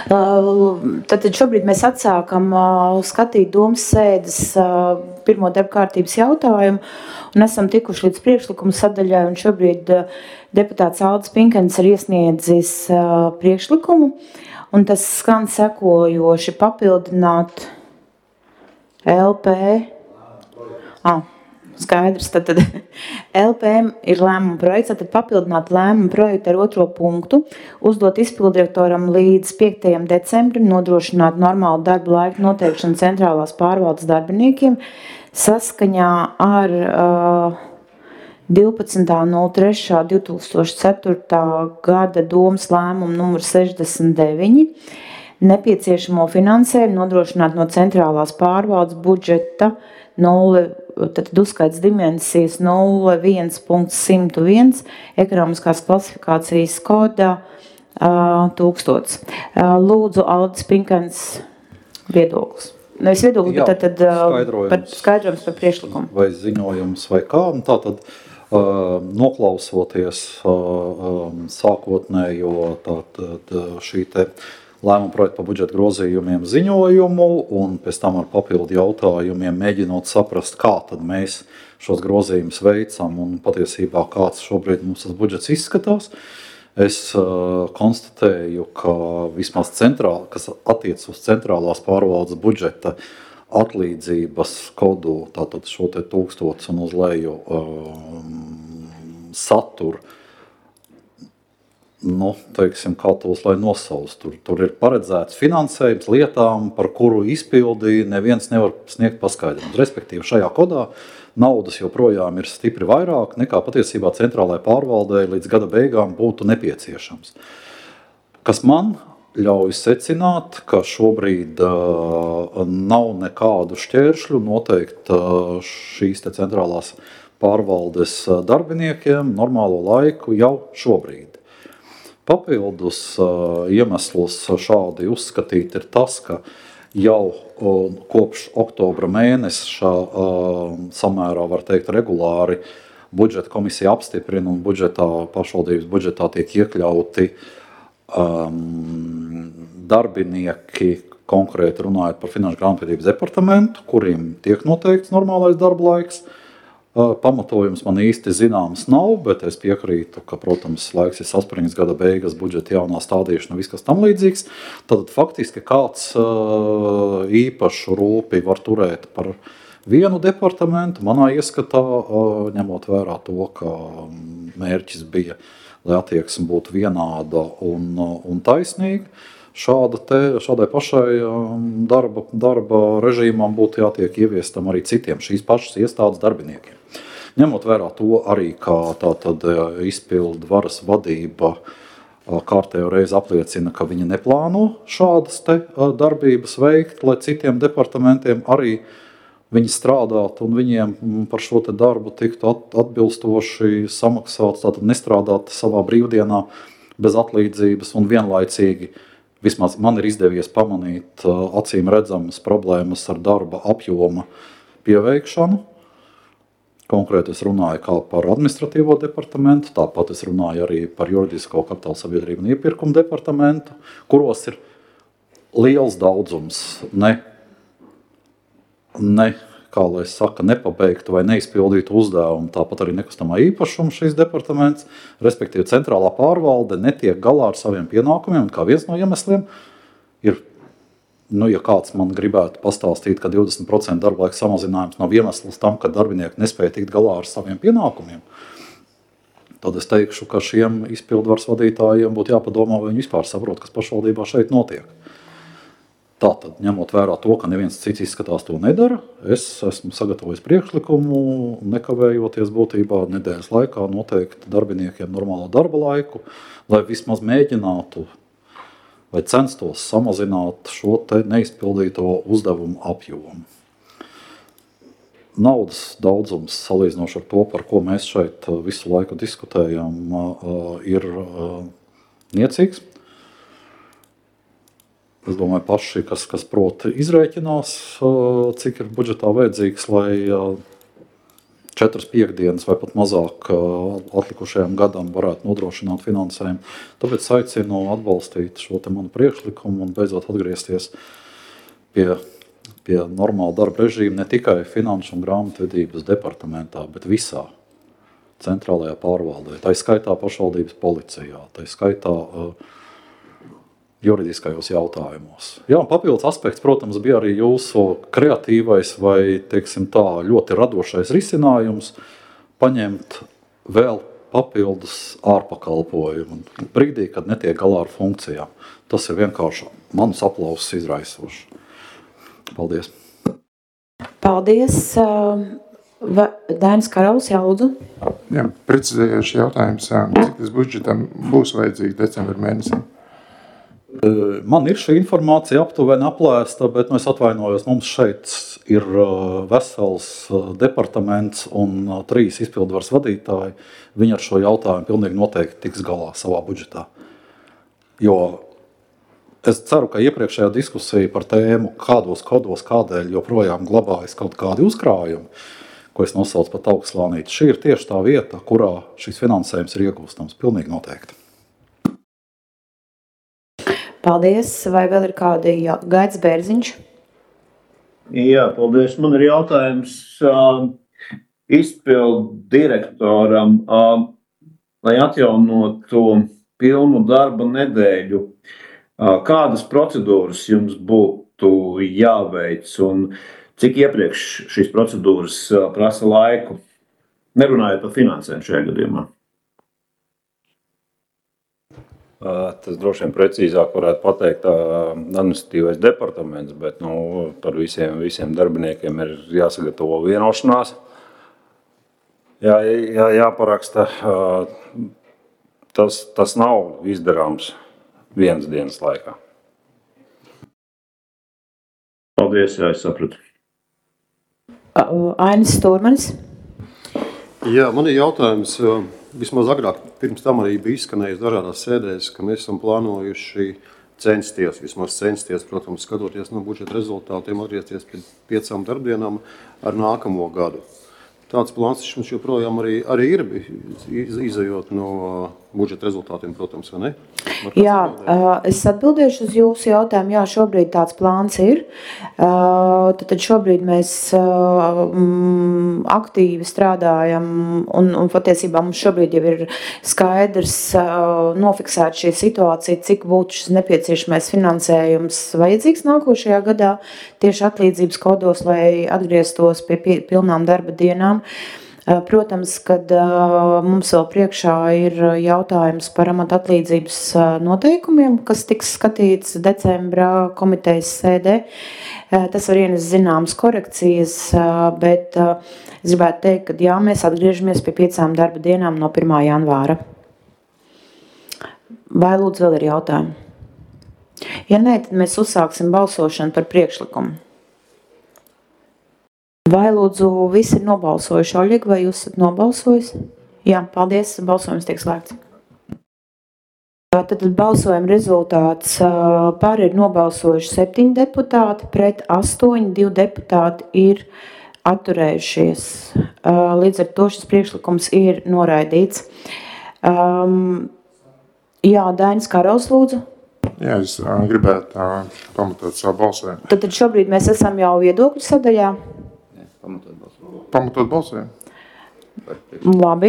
Tad šobrīd mēs atsākam skatīt domas sēdes pirmo darba kārtības jautājumu un esam tikuši līdz priekšlikumu sadaļai, un šobrīd deputāts Aldis Pinkens ir iesniedzis priekšlikumu, un tas skan sekojoši papildināt LP. Skaidrs, tad LPM ir lēmuma projekts, tad papildināt lēmuma projektu ar otro punktu, uzdot izpildirektoram līdz 5. decembrim nodrošināt normālu darba laiku noteikšanu centrālās pārvaldes darbiniekiem saskaņā ar 12.03.2004. gada domas lēmumu numur 69, nepieciešamo finansējumu nodrošināt no centrālās pārvaldes budžeta 0, tad uzskaits dimensijas 01.101, ekonomiskās klasifikācijas kodā 1000. Lūdzu, Aldis Pinkens viedoklis. Nevis viedoklis, bet tad skaidrojums par priekšlikumu. Vai ziņojums vai kā. Tātad noklausoties sākotnējo šī te lēmuma projekta par budžeta grozījumiem ziņojumu un pēc tam ar papildu jautājumiem mēģinot saprast, kā tad mēs šos grozījumus veicam un patiesībā kāds šobrīd mums tas budžets izskatās. Es konstatēju, ka vismaz kas attiec uz centrālās pārvaldes budžeta atlīdzības kodu, tātad šo te 1000 un uz leju saturu, teiksim, kā tos lai nosaus. Tur ir paredzēts finansējums lietām, par kuru izpildi neviens nevar sniegt paskaidrojumus. Respektīvi, šajā kodā naudas joprojām ir stipri vairāk nekā patiesībā centrālajai pārvaldei līdz gada beigām būtu nepieciešams. Kas man ļauj secināt, ka šobrīd nav nekādu šķēršļu noteikt šīs te centrālās pārvaldes darbiniekiem normālo laiku jau šobrīd. Papildus iemeslus šādi uzskatīt ir tas, ka jau kopš oktobra mēneša samērā, var teikt, regulāri budžeta komisija apstiprina un pašvaldības budžetā tiek iekļauti darbinieki, konkrēti runājot par finanšu grāmatvedības departamentu, kuriem tiek noteikts normālais darba laiks. Pamatojums man īsti zināms nav, bet es piekrītu, ka, protams, laiks ir saspringts, gada beigas, budžeta jaunā stādīšana, viss kas tam līdzīgs. Tad faktiski kāds īpašu rūpi var turēt par vienu departamentu. Manā ieskatā, ņemot vērā to, ka mērķis bija, lai attieksme būtu vienāda un taisnīga, šādai pašai darba režīmām būtu jātiek ieviestam arī citiem šīs pašas iestādes darbiniekiem. Ņemot vērā to arī, kā tātad izpildu varas vadība kārtējo reizi apliecina, ka viņi neplāno šādas te darbības veikt, lai citiem departamentiem arī viņi strādātu un viņiem par šo te darbu tiktu atbilstoši samaksāts, tātad nestrādāt savā brīvdienā bez atlīdzības un vienlaicīgi. Vismaz man ir izdevies pamanīt acīm redzamas problēmas ar darba apjoma pieveikšanu. Konkrēti es runāju kā par administratīvo departamentu, tāpat es runāju arī par juridisko kapitāla sabiedrību un iepirkumu departamentu, kuros ir liels daudzums kā lai saka, nepabeigtu vai neizpildītu uzdevumu, tāpat arī nekustamā īpašuma šīs departaments, respektīvi centrālā pārvalde netiek galā ar saviem pienākumiem, un kā viens no iemesliem ir, ja kāds man gribētu pastāstīt, ka 20% darba laika samazinājums nav iemesls tam, ka darbinieki nespēja tikt galā ar saviem pienākumiem, tad es teikšu, ka šiem izpildvaras vadītājiem būtu jāpadomā, vai viņi vispār saprot, kas pašvaldībā šeit notiek. Tātad, ņemot vērā to, ka neviens cits izskatās to nedara, es esmu sagatavojis priekšlikumu, nekavējoties būtībā nedēļas laikā noteikt darbiniekiem normālo darba laiku, lai vismaz mēģinātu vai censtos samazināt šo te neizpildīto uzdevumu apjomu. Naudas daudzums salīdzinoši ar to, par ko mēs šeit visu laiku diskutējam, ir niecīgs. Es domāju, paši, kas proti izrēķinās, cik ir budžetā vajadzīgs, lai 4 piekdienas vai pat mazāk atlikušajam gadam varētu nodrošināt finansējumu. Tāpēc aicinu atbalstīt šo te manu priekšlikumu un beidzot atgriezties pie normāla darba režīma ne tikai finanšu un grāmatvedības departamentā, bet visā centrālajā pārvaldē. Tā skaitā pašvaldības policijā, tā skaitā juridiskajos jautājumos. Jā, un papildus aspekts, protams, bija arī jūsu kreatīvais vai, teiksim tā, ļoti radošais risinājums paņemt vēl papildus ārpakalpojumu brīdī, kad netiek galā ar funkcijām. Tas ir vienkārši manus aplausus izraisoši. Paldies. Paldies. Dainis Karals, lūdzu. Jā, precizējoši jautājums, cik tas budžetam būs vajadzīgs decembra mēnesī? Man ir šī informācija aptuveni aplēsta, bet es atvainojos, mums šeit ir vesels departaments un 3 izpildvaras vadītāji. Viņi ar šo jautājumu pilnīgi noteikti tiks galā savā budžetā. Jo es ceru, ka iepriekšējā diskusija par tēmu, kādos kodos kādēļ joprojām glabājas kaut kādi uzkrājumi, ko es nosaucu pat augstslānīti, šī ir tieši tā vieta, kurā šis finansējums ir iegūstams. Pilnīgi noteikti. Paldies. Vai vēl ir kādi Gaits Bērziņš? Jā, paldies. Man ir jautājums izpildu direktoram, lai atjaunotu pilnu darba nedēļu. Kādas procedūras jums būtu jāveic un cik iepriekš šīs procedūras prasa laiku? Nerunājot par finansēm šajā gadījumā. Tas droši vien precīzāk varētu pateikt administratīvais departaments, bet par visiem darbiniekiem ir jāsagatavo vienošanās. Jāparaksta. Tas nav izdarāms vienas dienas laikā. Paldies, jā, es sapratu. Ainis Stūrmanis. Jā, man ir jautājums. Vismaz agrāk, pirms tam arī bija izskanējis dažādās sēdēs, ka mēs esam plānojuši censties, protams, skatoties no budžeta rezultātiem, atgriezties pie 5 darbdienām ar nākamo gadu. Tāds plāns mums joprojām arī ir, izejot no budžeta rezultātiem, protams, vai ne? Jā, es atbildēšu uz jūsu jautājumu. Jā, šobrīd tāds plāns ir. Tad šobrīd mēs aktīvi strādājam un patiesībā mums šobrīd jau ir skaidrs nofiksēt šī situācija, cik būtu šis nepieciešamais finansējums vajadzīgs nākošajā gadā tieši atlīdzības kodos, lai atgrieztos pie pilnām darba dienām. Protams, kad mums vēl priekšā ir jautājums par amata atlīdzības noteikumiem, kas tiks skatīts decembrā komitejas sēdē. Tas var ienest zināmas korekcijas, bet es gribētu teikt, ka jā, mēs atgriežamies pie 5 darba dienām no 1. janvāra. Vai lūdzu vēl ir jautājumi? Ja nē, tad mēs uzsāksim balsošanu par priekšlikumu. Vai lūdzu visi ir nobalsojuši? Oļeg, vai jūs esat nobalsojis? Jā, paldies, balsojums tiek slēgts. Tad balsojuma rezultāts par ir nobalsojuši 7 deputāti, pret 8, 2 deputāti ir atturējušies. Līdz ar to šis priekšlikums ir noraidīts. Jā, Dainis Karals, lūdzu. Jā, es gribētu pamatot savu balsojumu. Tad šobrīd mēs esam jau viedokļu sadaļā. Pamatot balsojumu? Labi.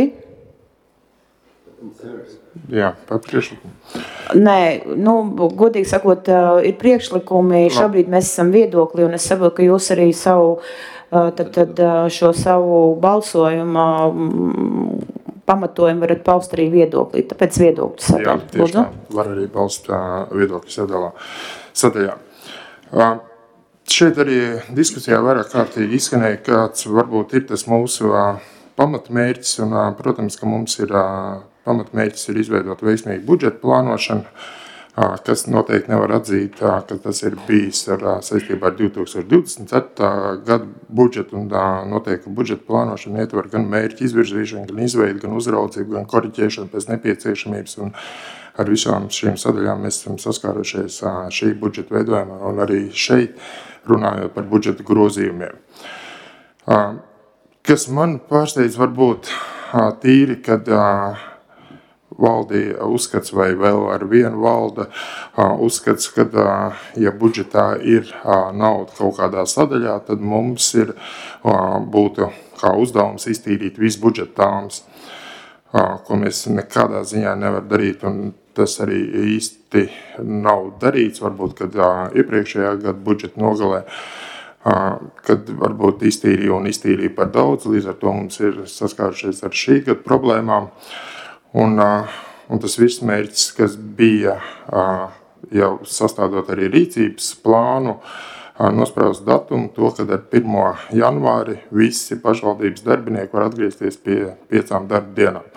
Jā, par priekšlikumu. Nē, godīgi sakot, ir priekšlikumi. Šobrīd mēs esam viedokli, un es saprotu, ka jūs arī šo savu balsojumu pamatojumu varat paust arī viedoklī. Tāpēc viedokļu sadaļa. Jā, tieši tā. Var arī paust viedokļu sadaļā. Šeit arī diskusijā vairāk kārtīgi izskanēja, kāds varbūt ir tas mūsu pamatmērķis. Un, protams, ka mums ir pamatmērķis ir izveidot veiksmīgu budžeta plānošanu, kas noteikti nevar atzīt, ka tas ir bijis saistībā ar 2024. Gadu budžetu. Un noteikti budžeta plānošana ietver gan mērķu izvirzīšanu, gan izveidu, gan uzraudzību, gan koriģēšanu pēc nepieciešamības. Un ar visām šīm sadaļām mēs esam saskārušies šī budžeta veidojumā un arī šeit runājot par budžeta grozījumiem. Kas man pārsteidz varbūt tīri, kad valdīja uzskats vai vēl ar vienu valda uzskats, ka, ja budžetā ir nauda kaut kādā sadaļā, tad mums būtu kā uzdevums iztīrīt visu budžeta tāmas, ko mēs nekādā ziņā nevar darīt, un tas arī īsti nav darīts, varbūt, kad iepriekšējā gada budžeta nogalē, kad varbūt iztīrīja par daudz, līdz ar to mums ir saskārušies ar šī gada problēmām. Un tas virsmērķis, kas bija jau sastādot arī rīcības plānu, nospraust datumu, to, kad ar 1. janvāri visi pašvaldības darbinieki var atgriezties pie 5 darba dienām.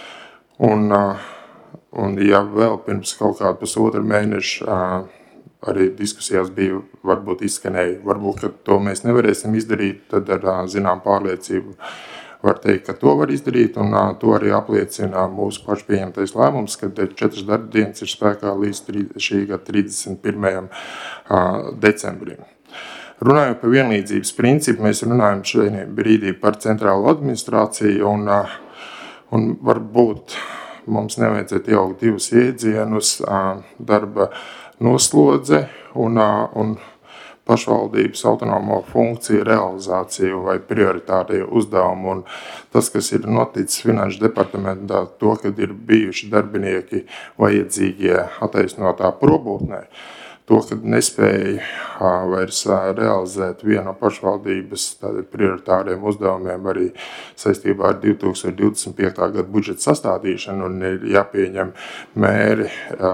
Un ja vēl pirms kaut kādu pusotru mēnešu arī diskusijās bija, varbūt izskanēja, varbūt, ka to mēs nevarēsim izdarīt, tad ar zinām pārliecību var teikt, ka to var izdarīt, un to arī apliecina mūsu pašu pieņemtais lēmums, kad 4 darba dienas ir spēkā līdz šī gada 31. decembrim. Runājot par vienlīdzības principu, mēs runājam šajā brīdī par centrālo administrāciju, un varbūt mums nevajadzētu jaukt divus iedzienus darba noslodze un pašvaldības autonomo funkciju realizāciju vai prioritārie uzdevumi. Un tas, kas ir noticis Finanšu departamentā, to, kad ir bijuši darbinieki vajadzīgie attaisnotā probūtnē, to, kad nespēja vairs realizēt vienu no pašvaldības prioritāriem uzdevumiem arī saistībā ar 2025. gada budžeta sastādīšanu, un ir jāpieņem mēri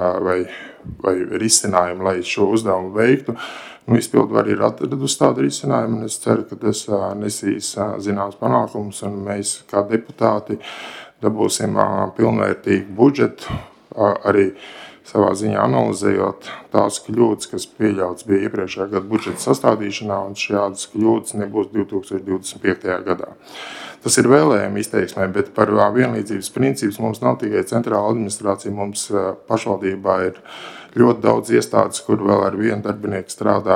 vai risinājumi, lai šo uzdevumu veiktu. Izpildvaru ir atradusi tādu risinājumu, un es ceru, ka tas nesīs zināms panākumus, un mēs kā deputāti dabūsim pilnvērtīgu budžetu, arī savā ziņā analizējot tās kļūdas, kas pieļauts bija iepriekšējā gada budžeta sastādīšanā, un šādas kļūdas nebūs 2025. gadā. Tas ir vēlējumi izteiksmē, bet par vienlīdzības principus mums nav tikai centrāla administrācija, mums pašvaldībā ir ļoti daudz iestādes, kur vēl ar vienu darbinieku strādā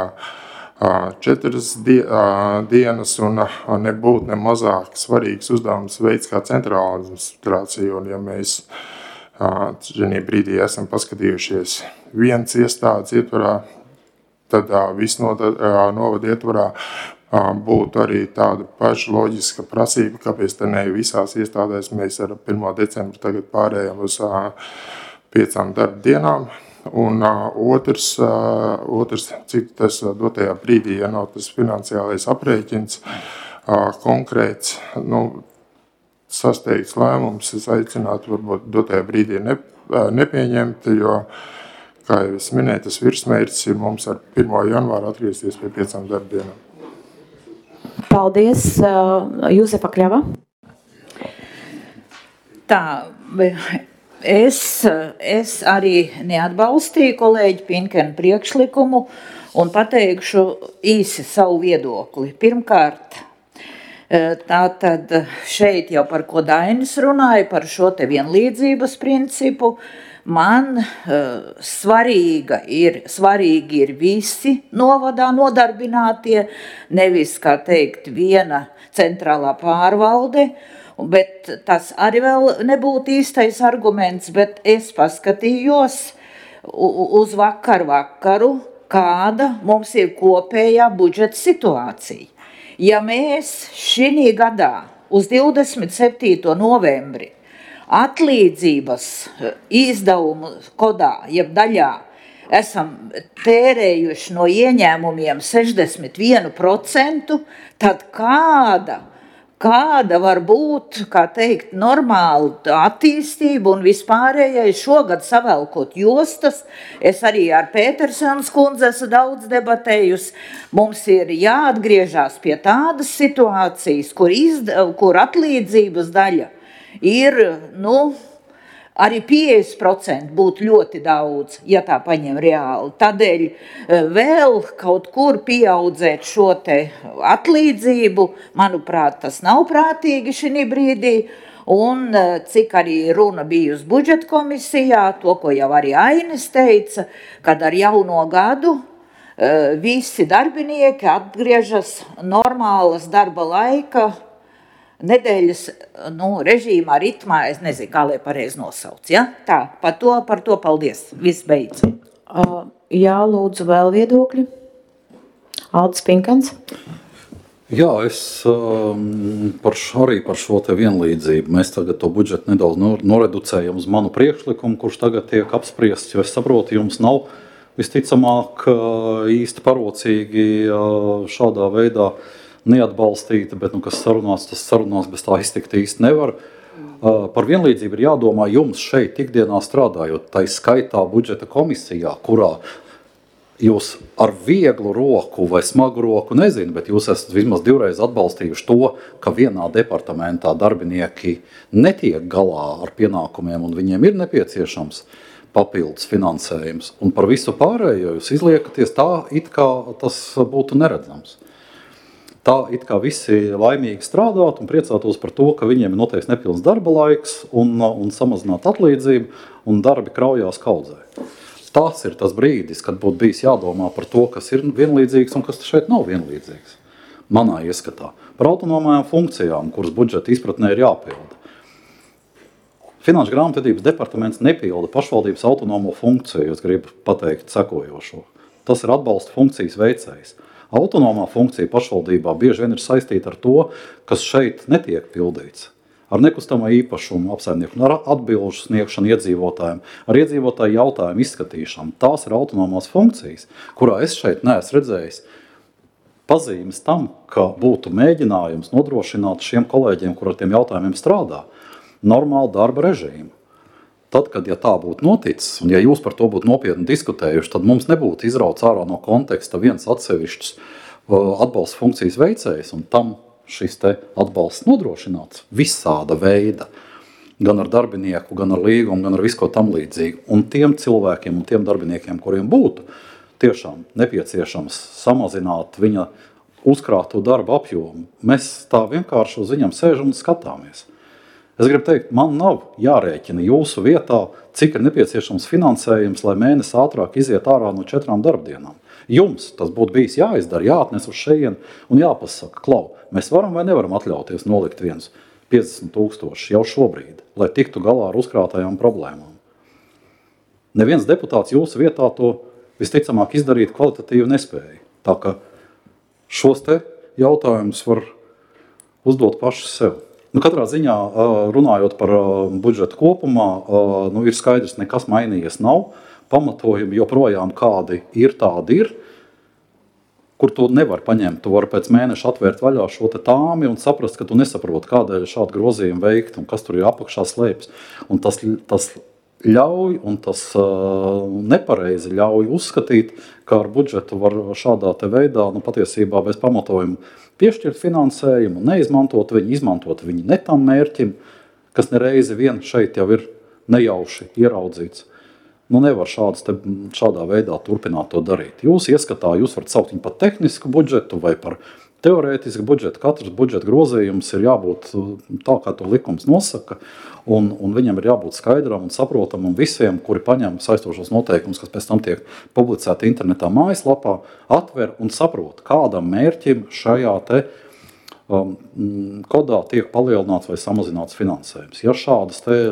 4 dienas, un nebūtu ne mazāk svarīgs uzdevums veids kā centrāla administrācija, un ja mēs šajā brīdī esam paskatījušies viens iestādes ietvarā, tad viss novada ietvarā būtu arī tāda paša loģiska prasība, kāpēc te ne visās iestādēs mēs ar 1. decembru tagad pārējām uz 5 darba dienām. Un otrs, cik tas dotajā brīdī, ja nav tas finansiālais aprēķins konkrēts, sasteigts lēmums, es aicinātu varbūt dotajā brīdī nepieņemt, jo, kā jau es minēju, tas virsmērķis ir mums ar 1. janvāru atgriezties pie 5 darba dienām. Paldies, Jūzefa Kļava. Tā, es arī neatbalstīju kolēģi Pinkena priekšlikumu un pateikšu īsi savu viedokli. Pirmkārt, tātad šeit jau par ko Dainis runāja, par šo te vienlīdzības principu. Man svarīgi ir visi novadā nodarbinātie, nevis, kā teikt, viena centrālā pārvalde, bet tas arī vēl nebūtu īstais arguments, bet es paskatījos uz vakaru, kāda mums ir kopējā budžeta situācija. Ja mēs šī gadā uz 27. novembri atlīdzības izdevumu kodā, jeb daļā, esam tērējuši no ieņēmumiem 61%, tad kāda var būt, kā teikt, normāla attīstība un vispārējais šogad savelkot jostas. Es arī ar Pētersens kundzi esmu daudz debatējusi. Mums ir jāatgriežās pie tādas situācijas, kur atlīdzības daļa ir, arī 50% būtu ļoti daudz, ja tā paņem reāli. Tādēļ vēl kaut kur pieaudzēt šo te atlīdzību, manuprāt, tas nav prātīgi šī brīdī. Un cik arī runa bija uz budžeta komisijā, to, ko jau arī Ainis teica, kad ar jauno gadu visi darbinieki atgriežas normālas darba laika nedēļas režīmā, ritmā, es nezinu, kā lai pareizi nosauc. Ja? Tā, par to paldies. Viss beidz. Jā, lūdzu, vēl viedokļi. Aldis Pinkans. Jā, es arī par šo te vienlīdzību. Mēs tagad to budžetu nedaudz noreducējam uz manu priekšlikumu, kurš tagad tiek apspriests, jo es saprotu, jums nav visticamāk īsti parocīgi šādā veidā neatbalstīta, bet kas sarunās, tas sarunās bez tā iztikt īsti nevar. Par vienlīdzību ir jādomā jums šeit ikdienā strādājot, tai skaitā budžeta komisijā, kurā jūs ar vieglu roku vai smagu roku nezinu, bet jūs esat vismaz 2 reizes atbalstījuši to, ka vienā departamentā darbinieki netiek galā ar pienākumiem un viņiem ir nepieciešams papildus finansējums. Un par visu pārējo jūs izliekaties tā, it kā tas būtu neredzams. Tā it kā visi laimīgi strādāt un priecātos par to, ka viņiem ir noteikti nepilns darba laiks un samazināt atlīdzību un darbi kraujās kaudzē. Tas ir tas brīdis, kad būtu bijis jādomā par to, kas ir vienlīdzīgs un kas šeit nav vienlīdzīgs. Manā ieskatā. Par autonomajām funkcijām, kuras budžeta izpratnē ir jāpilda. Finanšu grāmatvedības departaments nepilda pašvaldības autonomo funkciju, es gribu pateikt sekojošo. Tas ir atbalsta funkcijas veicējs. Autonomā funkcija pašvaldībā bieži vien ir saistīta ar to, kas šeit netiek pildīts. Ar nekustamā īpašumu apsaimnieku, ar atbilžu sniegšanu iedzīvotājiem, ar iedzīvotāju jautājumu izskatīšanu. Tās ir autonomās funkcijas, kurā es šeit neesmu redzējis pazīmes tam, ka būtu mēģinājums nodrošināt šiem kolēģiem, kur ar tiem jautājumiem strādā, normālu darba režīmu. Tad, kad ja tā būtu noticis, un ja jūs par to būtu nopietni diskutējuši, tad mums nebūtu izrauts ārā no konteksta viens atsevišķs atbalsta funkcijas veicējs, un tam šis te atbalsts nodrošināts visāda veida, gan ar darbinieku, gan ar līgumu, gan ar visu ko tam līdzīgu. Un tiem cilvēkiem un tiem darbiniekiem, kuriem būtu tiešām nepieciešams samazināt viņa uzkrāto darba apjomu, mēs tā vienkārši uz viņam sēžam un skatāmies. Es gribu teikt, man nav jārēķina jūsu vietā, cik ir nepieciešams finansējums, lai mēnesi ātrāk iziet ārā no 4 darbdienām. Jums tas būtu bijis jāizdara, jāatnes uz šejienu un jāpasaka, klau, mēs varam vai nevaram atļauties nolikt viens 50 000 jau šobrīd, lai tiktu galā ar uzkrātajām problēmām. Neviens deputāts jūsu vietā to visticamāk izdarīt kvalitatīvi nespēja. Tā ka šos te jautājumus var uzdot paši sev. Katrā ziņā, runājot par budžetu kopumā, ir skaidrs, nekas mainījies nav. Pamatojumi joprojām kādi ir, tādi ir, kur tu nevar paņemt. Tu vari pēc mēneša atvērt vaļā šo te tāmi un saprast, ka tu nesaproti, kādēļ šādu grozījumu veikt un kas tur ir apakšā slēpjas. Un tas ļauj un tas nepareizi ļauj uzskatīt, ka ar budžetu var šādā te veidā patiesībā bez pamatojumu piešķirt finansējumu, neizmantot viņu, izmantot viņu ne tam mērķim, kas nereizi vien šeit jau ir nejauši ieraudzīts. Nevar šādā veidā turpināt to darīt. Jūs ieskatā, jūs varat saukt viņu par tehnisku budžetu vai par teorētisku budžetu. Katrs budžeta grozījums ir jābūt tā, kā to likums nosaka, un viņam ir jābūt skaidram un saprotam, un visiem, kuri paņem saistošos noteikumus, kas pēc tam tiek publicēti internetā mājaslapā, atver un saprot, kādam mērķim šajā te kodā tiek palielināts vai samazināts finansējums. Ja šādas te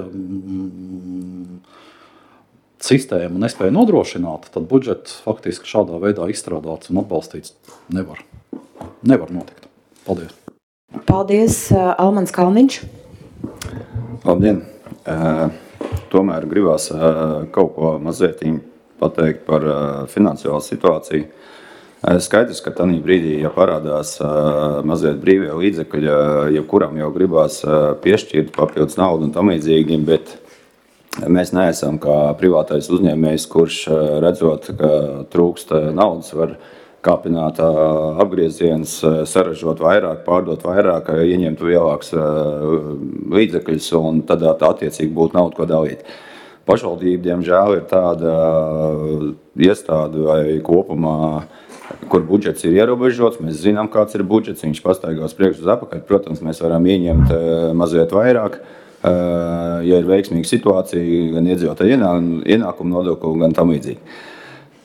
sistēmu nespēja nodrošināt, tad budžets faktiski šādā veidā izstrādāts un atbalstīts nevar notikt. Paldies. Paldies, Almans Kalniņš. Labdien. Tomēr gribās kaut ko mazliet pateikt par finansiālo situāciju. Skaidrs, ka tādā brīdī, ja parādās mazliet brīvie līdzekļi, jebkuram jau gribās piešķirt papildus naudu un tam līdzīgi, bet mēs neesam kā privātais uzņēmējs, kurš redzot, ka trūkst naudas, var kāpināt apgriezienus, saražot vairāk, pārdot vairāk, ieņemt lielākus līdzekļus un tad attiecīgi būtu naudu, ko dalīt. Pašvaldība, diemžēl, ir tāda iestāde vai kopumā, kur budžets ir ierobežots. Mēs zinām, kāds ir budžets, viņš pastaigās priekš uz apakaļ. Protams, mēs varam ieņemt mazliet vairāk, ja ir veiksmīga situācija, gan iedzīvotāju ienākumu nodokli, gan tam līdzīgi.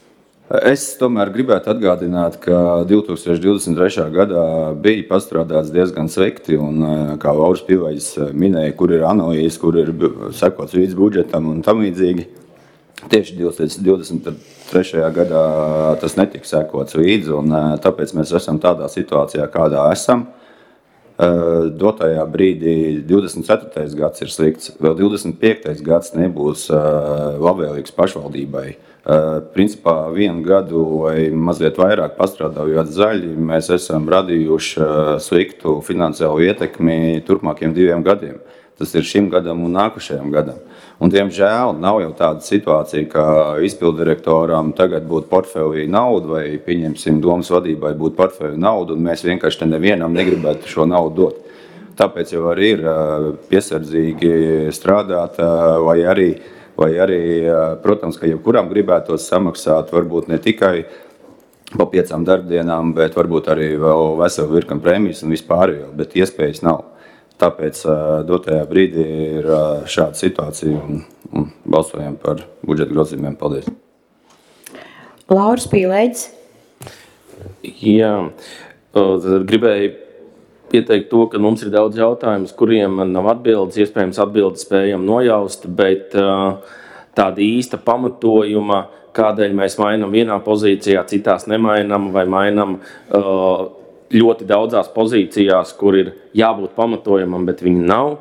Es tomēr gribētu atgādināt, ka 2023. gadā bija pastrādāts diezgan slikti, un kā Lauris Pivaļs minēja, kur ir analīzes, kur ir sekots līdz budžetam un tam līdzīgi. Tieši 2023. gadā tas netika sekots līdzi, un tāpēc mēs esam tādā situācijā, kādā esam. Dotajā brīdī 24. gads ir slikts, vēl 25. gads nebūs labvēlīgs pašvaldībai. Principā vienu gadu vai mazliet vairāk pastrādājot zaļi, mēs esam radījuši sliktu finansiālu ietekmi turpmākiem 2 gadiem. Tas ir šim gadam un nākušajam gadam. Un, diemžēl, nav jau tāda situācija, ka izpildirektoram tagad būtu portfelī nauda vai, pieņemsim, domas vadībai būtu portfelī nauda, un mēs vienkārši te nevienam negribētu šo naudu dot. Tāpēc jau arī ir piesardzīgi strādāt, vai arī, protams, ka jebkuram gribētos samaksāt, varbūt ne tikai pa 5 darbdienām, bet varbūt arī vēl veselu virkni prēmijas un vispārējo, bet iespējas nav. Tāpēc dotajā brīdī ir šāda situācija un balsojam par budžeta grozījumiem. Paldies. Lauris Pīlēģis. Jā, gribēju pieteikt to, ka mums ir daudz jautājumus, kuriem nav atbildes, iespējams atbildes spējam nojaust, bet tāda īsta pamatojuma, kādēļ mēs mainām vienā pozīcijā, citās nemainām vai mainām ļoti daudzās pozīcijās, kur ir jābūt pamatojumam, bet viņi nav.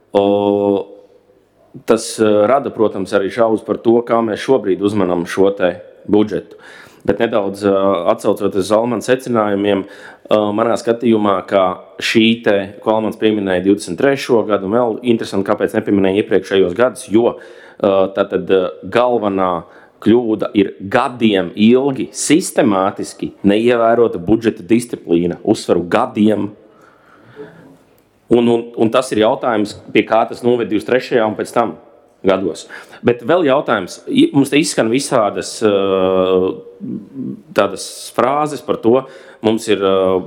Tas rada, protams, arī šaubas par to, kā mēs šobrīd uzmanām šo te budžetu. Bet nedaudz atsaucoties uz Almana secinājumiem, manā skatījumā, ka šī te, ko Almans pieminēja 23. gadu, un vēl interesanti, kāpēc nepieminēja iepriekšējos gadus, jo tātad galvenā kļūda ir gadiem ilgi, sistemātiski neievērota budžeta disciplīna, uzsveru gadiem. Un tas ir jautājums, pie kā tas noved 23. un pēc tam gados. Bet vēl jautājums, mums te izskan visādas tādas frāzes par to, mums ir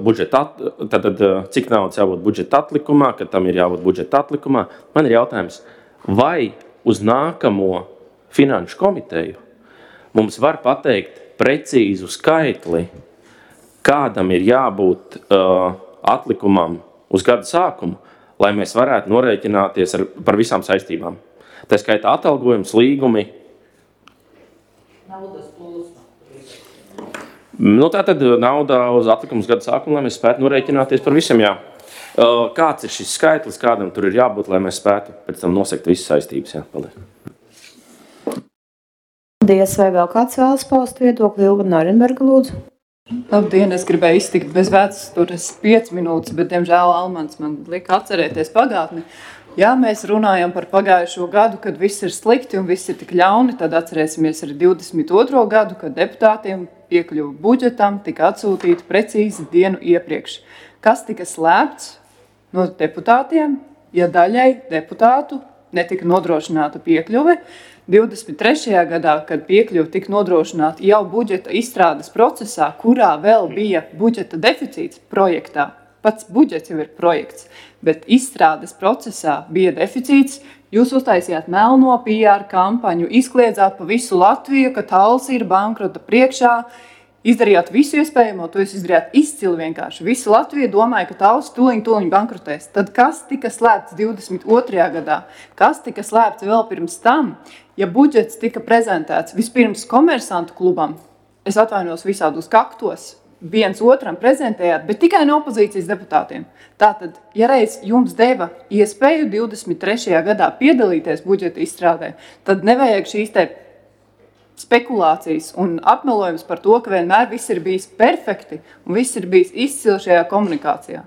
cik naudas jābūt budžeta atlikumā, kad tam ir jābūt budžeta atlikumā. Man ir jautājums, vai uz nākamo finanšu komiteju mums var pateikt precīzu skaitli, kādam ir jābūt atlikumam uz gada sākumu, lai mēs varētu norēķināties par visām saistībām. Tā skaitā atalgojums, līgumi. Naudas plūsma. Tātad nauda uz atlikumu uz gada sākumu, lai mēs spētu norēķināties par visam, jā. Kāds ir šis skaitlis, kādam tur ir jābūt, lai mēs spētu pēc tam nosekt visas saistības, jā. Paldies. Paldies, vai vēl kāds vēlas paust viedokli? Ilga Norenberga, lūdzu. Labdien, es gribēju iztikt bez vēstures 5 minūtes, bet, diemžēl, Almans man lika atcerēties pagātni. Ja mēs runājam par pagājušo gadu, kad viss ir slikti un viss ir tik ļauni, tad atcerēsimies arī 22. gadu, kad deputātiem piekļuva budžetam tika atsūtīti precīzi dienu iepriekš. Kas tika slēpts no deputātiem, ja daļai deputātu netika nodrošināta piekļuve? 23. gadā, kad piekļuva tika nodrošināta jau budžeta izstrādes procesā, kurā vēl bija budžeta deficīts projektā. Pats budžets jau ir projekts, bet izstrādes procesā bija deficīts. Jūs uztaisījāt melno PR kampaņu, izkliedzāt pa visu Latviju, ka Talsi ir bankrota priekšā, izdarījāt visu iespējamo, to jūs izdarījāt izcili vienkārši. Visu Latviju domāja, ka Talsi tūliņ bankrotēs. Tad kas tika slēpts 22. gadā? Kas tika slēpts vēl pirms tam? Ja budžets tika prezentēts vispirms komersantu klubam, es atvainos visādos kaktos, viens otram prezentējāt, bet tikai no opozīcijas deputātiem. Tātad, ja reiz jums deva iespēju 23. gadā piedalīties budžeta izstrādē, tad nevajag šīs te spekulācijas un apmelojums par to, ka vienmēr viss ir bijis perfekti un viss ir bijis izcili šajā komunikācijā.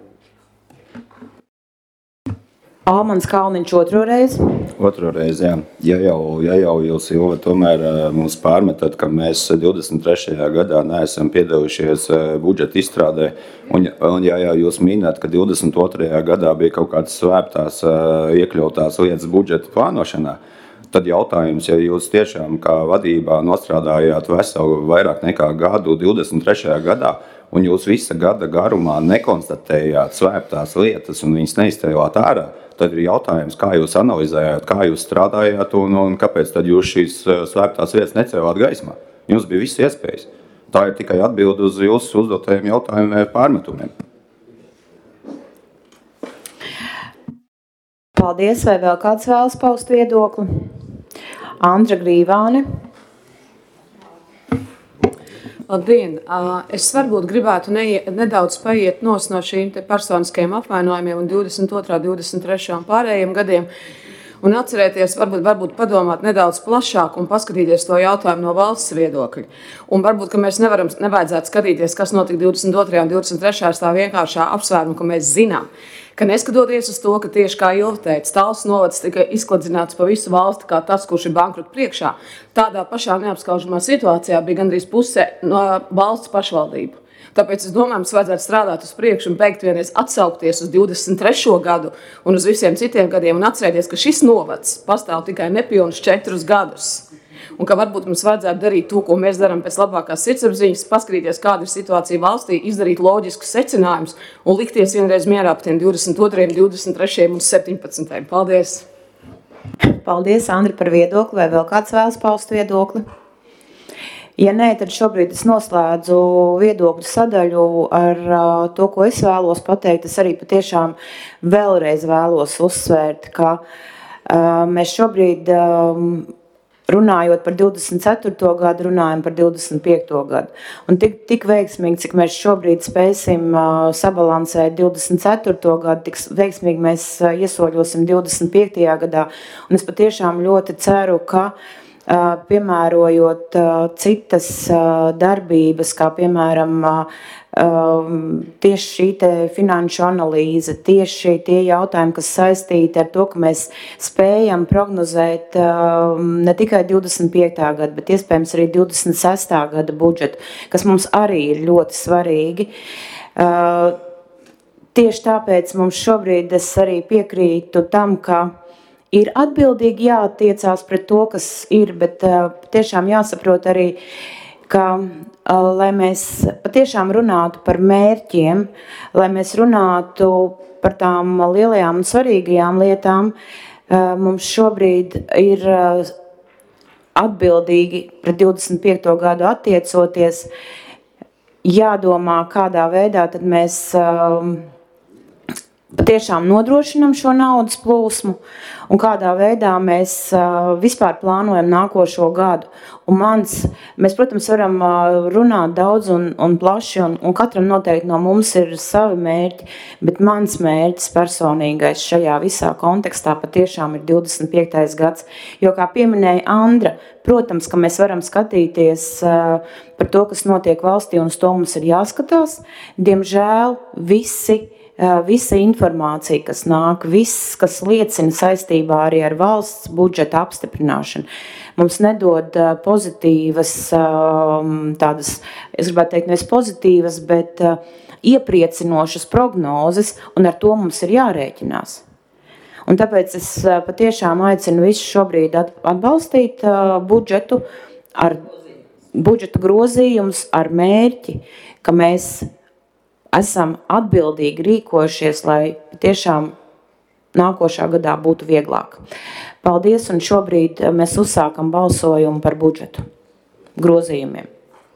Almans Kalniņš otro reizi. Otro reizi, jā. Ja jau jūs, Ilva, tomēr mums pārmetat, ka mēs 23. gadā neesam piedalījušies budžeta izstrādē, un ja jau jūs minat, ka 22. gadā bija kaut kādas slēptās iekļautās lietas budžeta plānošanā, tad jautājums, ja jūs tiešām kā vadībā nostrādājāt veselu vairāk nekā gadu 23. gadā, un jūs visa gada garumā nekonstatējāt slēptās lietas un viņas neizcēlāt ārā, tad ir jautājums, kā jūs analizējāt, kā jūs strādājāt un kāpēc tad jūs šīs slēptās lietas necēlāt gaismā. Jums bija visas iespējas. Tā ir tikai atbilde uz jūsu uzdotajiem jautājumiem vai pārmetumiem. Paldies, vai vēl kāds vēlas paust viedokli? Andra Grīvāne. Labdien! Es varbūt gribētu nedaudz paiet no šīm personiskajiem apvainojumiem un 22., 23. un pārējiem gadiem un atcerēties, varbūt padomāt nedaudz plašāk un paskatīties to jautājumu no valsts viedokļa. Un varbūt, ka mēs nevajadzētu skatīties, kas notika 22. un 23. tā vienkāršā apsvēruma, ka mēs zinām, ka neskatoties uz to, ka tieši kā Ilva teica, Talsu novads tika izkladzināts pa visu valsti kā tas, kurš ir bankrotu priekšā, tādā pašā neapskaužamā situācijā bija gandrīz puse no valsts pašvaldību. Tāpēc es domāju, mums vajadzētu strādāt uz priekšu un beigt vienreiz atsaukties uz 23. gadu un uz visiem citiem gadiem un atcerēties, ka šis novads pastāv tikai nepilnus 4 gadus. Un ka varbūt mums vajadzētu darīt to, ko mēs darām pēc labākās sirdsapziņas, paskatīties, kāda ir situācija valstī, izdarīt loģiskus secinājumus un likties vienreiz mierā par tiem 22., 23. un 17. Paldies! Paldies, Andri, par viedokli. Vai vēl kāds vēlas paust viedokli? Ja nē, tad šobrīd es noslēdzu viedokļu sadaļu ar to, ko es vēlos pateikt. Es arī patiešām vēlreiz vēlos uzsvērt, ka mēs šobrīd runājot par 24. gadu, runājam par 25. gadu. Un tik veiksmīgi, cik mēs šobrīd spēsim sabalansēt 24. gadu, tik veiksmīgi mēs iesoļosim 25. gadā. Un es patiešām ļoti ceru, ka piemērojot citas darbības, kā piemēram tieši šī te finanšu analīze, tieši tie jautājumi, kas saistīti ar to, ka mēs spējam prognozēt ne tikai 25. gadu, bet iespējams arī 26. gada budžetu, kas mums arī ir ļoti svarīgi. Tieši tāpēc mums šobrīd es arī piekrītu tam, ka ir atbildīgi jāattiecās pret to, kas ir, bet tiešām jāsaprot arī, ka, lai mēs patiešām runātu par mērķiem, lai mēs runātu par tām lielajām un svarīgajām lietām, mums šobrīd ir atbildīgi pret 25. gadu attiecoties, jādomā, kādā veidā tad mēs patiešām nodrošinam šo naudas plūsmu un kādā veidā mēs vispār plānojam nākošo gadu. Un mēs, protams, varam runāt daudz un plaši, un katram noteikti no mums ir savi mērķi, bet mans mērķis personīgais šajā visā kontekstā patiešām ir 25. gads. Jo, kā pieminēja Andra, protams, ka mēs varam skatīties par to, kas notiek valstī, un uz to mums ir jāskatās. Diemžēl visa informācija, kas nāk, viss, kas liecina saistībā arī ar valsts budžeta apstiprināšanu, mums nedod pozitīvas, tādas, es gribētu teikt, nevis pozitīvas, bet iepriecinošas prognozes, un ar to mums ir jārēķinās. Un tāpēc es patiešām aicinu visus šobrīd atbalstīt budžetu, ar budžeta grozījumus, ar mērķi, ka mēs esam atbildīgi rīkojušies, lai tiešām nākošā gadā būtu vieglāk. Paldies, un šobrīd mēs uzsākam balsojumu par budžetu grozījumiem.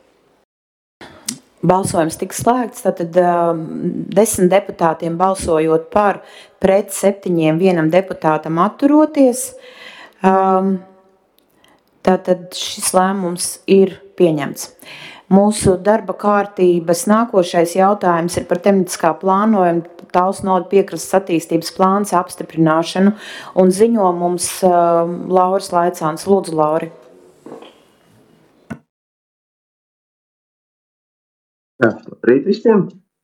Balsojums tika slēgts, tātad 10 deputātiem balsojot par, pret 7, 1 deputātam atturoties. Tātad šis lēmums ir pieņemts. Mūsu darba kārtības nākošais jautājums ir par tematiskā plānojuma Talsu novada piekrastes attīstības plāns apstiprināšanu, un ziņo mums Lauris Laicāns. Lūdzu, Lauri. Rīt visiem.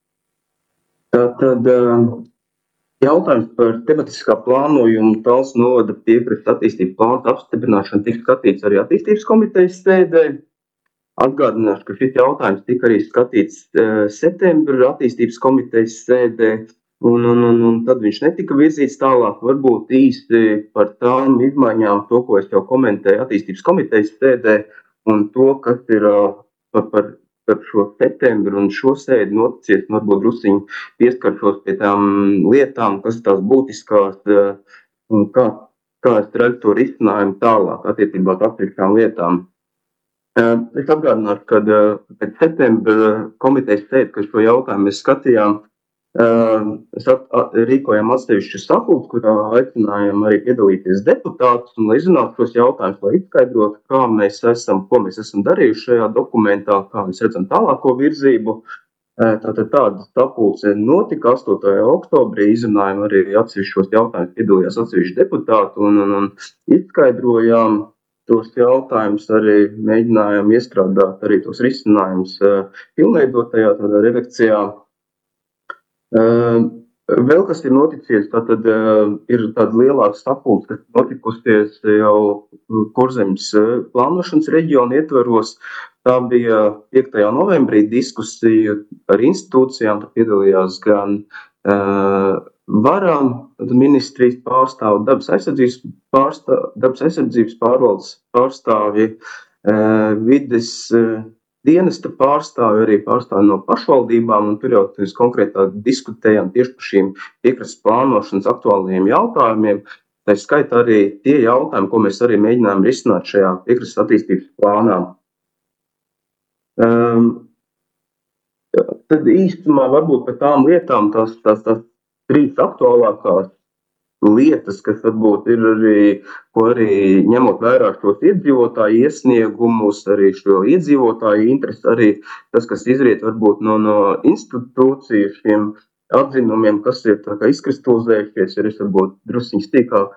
Tātad jautājums par tematiskā plānojuma Talsu novada piekrastes attīstības plāns apstiprināšanu tika skatīts arī attīstības komitejas sēdē. Atgādināšu, ka šis jautājums tika arī skatīts septembra attīstības komitejas sēdē, un tad viņš netika virzīts tālāk. Varbūt īsti par tām izmaiņām, to, ko es jau komentēju attīstības komitejas sēdē, un to, kas ir par šo septembru un šo sēdi noticies, varbūt drusiņi pieskaršos pie tām lietām, kas tās būtiskās, un kā es redzu to risinājumu tālāk attiecībā ar atsevišķām lietām. Es atgādināšu, ka pēc septembra komitejas sēdi, ka šo jautājumu mēs skatījām, rīkojām atsevišķu sapulci, kurā aicinājām arī piedalīties deputātus, un lai zinātu šos jautājumus, lai izskaidrotu, ko mēs esam darījuši šajā dokumentā, kā mēs redzam tālāko virzību. Tātad tāda sapulce notika 8. oktobrī, izrunājām arī atsevišķos jautājumus, piedalījās atsevišķi deputāti un izskaidrojām tos jautājumus, arī mēģinājām iestrādāt arī tos risinājumus pilnveidotajā tādā redakcijā. Vēl kas ir noticies, tātad ir tāda lielāka sapulce, kas notikusies jau Kurzemes plānošanas reģiona ietvaros. Tā bija 5. novembrī diskusija ar institūcijām, tad piedalījās gan varam, ministrijas pārstāvi, dabas aizsardzības pārvaldes pārstāvji, vides dienesta pārstāvi, arī pārstāvi no pašvaldībām, un tur jau konkrētāk diskutējām tieši par šīm piekrastes plānošanas aktuālajiem jautājumiem. Tā skaitā arī tie jautājumi, ko mēs arī mēģinājām risināt šajā piekrastes attīstības plānā. Tad īstumā varbūt par tām lietām tās 3 aktuālākās lietas, kas varbūt ir arī, ko arī ņemot vērā šos iedzīvotāju iesniegumus, arī šo iedzīvotāju interesi, arī tas, kas izriet varbūt no institūciju šiem atzinumiem, kas ir tā kā izkristalizējušies, ir es varbūt drusciņš tīkāk,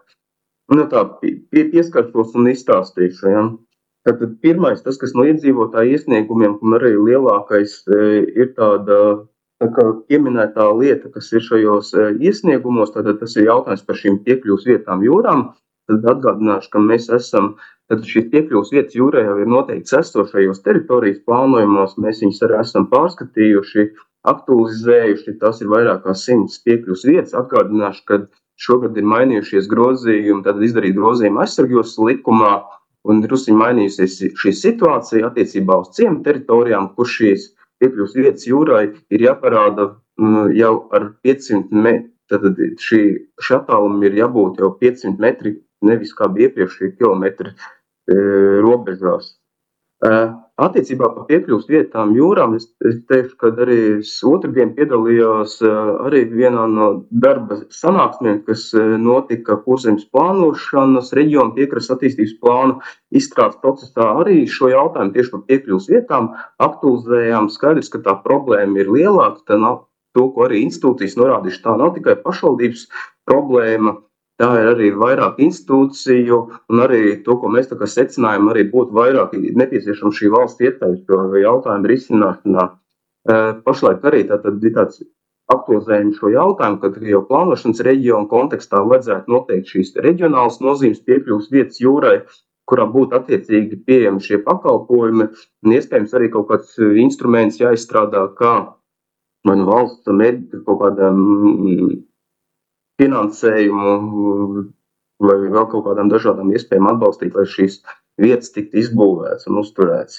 pieskaršos un izstāstīšu, ja. Tātad pirmais, tas, kas no iedzīvotāju iesniegumiem, un arī lielākais ir tāda tā kā pieminētā lieta, kas ir šajos iesniegumos, tātad tas ir jautājums par šīm piekļuvas vietām jūrām. Tad atgādināšu, ka mēs tad šīs piekļuvas vietas jūrā jau ir noteikts esošajos teritorijas plānojumos, mēs viņus arī esam pārskatījuši, aktualizējuši, tas ir vairāk kā 100 piekļuvas vietas. Atgādināšu, ka šogad ir mainījušies grozījumi, tad izdarīt grozījumi aizsargjos likumā, un drusciņi mainījusies šī situācija attiecībā uz ciemu teritorijām, kur šīs piekļuvas vietas jūrai ir jāparāda jau ar 500 metri. Tad šī attāluma ir jābūt jau 500 metri, nevis kā bija iepriekš šī kilometri robežās. Attiecībā par piekļuvas vietām jūrām es teikšu, ka arī otrdien piedalījās arī vienā no darba sanāksmēm, kas notika Kurzemes plānošanas reģiona piekrastes attīstības plānu izstrādes procesā. Arī šo jautājumu tieši par piekļuvas vietām aktualizējām. Skaidrs, ka tā problēma ir lielāka, tā nav to, ko arī institūcijas norādījuši, tā nav tikai pašvaldības problēma. Tā ir arī vairāk institūciju, un arī to, ko mēs tā kā secinājām, arī būtu vairāk nepieciešama šī valsts iesaiste jautājumu risināšanā. Pašlaik arī tātad ir tāds aktualizējums šo jautājumu, ka jau plānošanas reģiona kontekstā vajadzētu noteikt šīs reģionālas nozīmes piekļuvas vietas jūrai, kurā būtu attiecīgi pieejami šie pakalpojumi, un iespējams arī kaut kāds instruments jāizstrādā, kā vai valsts kaut kādām finansējumu vai vēl kaut kādām dažādām iespējām atbalstīt, lai šīs vietas tiktu izbūvētas un uzturētas.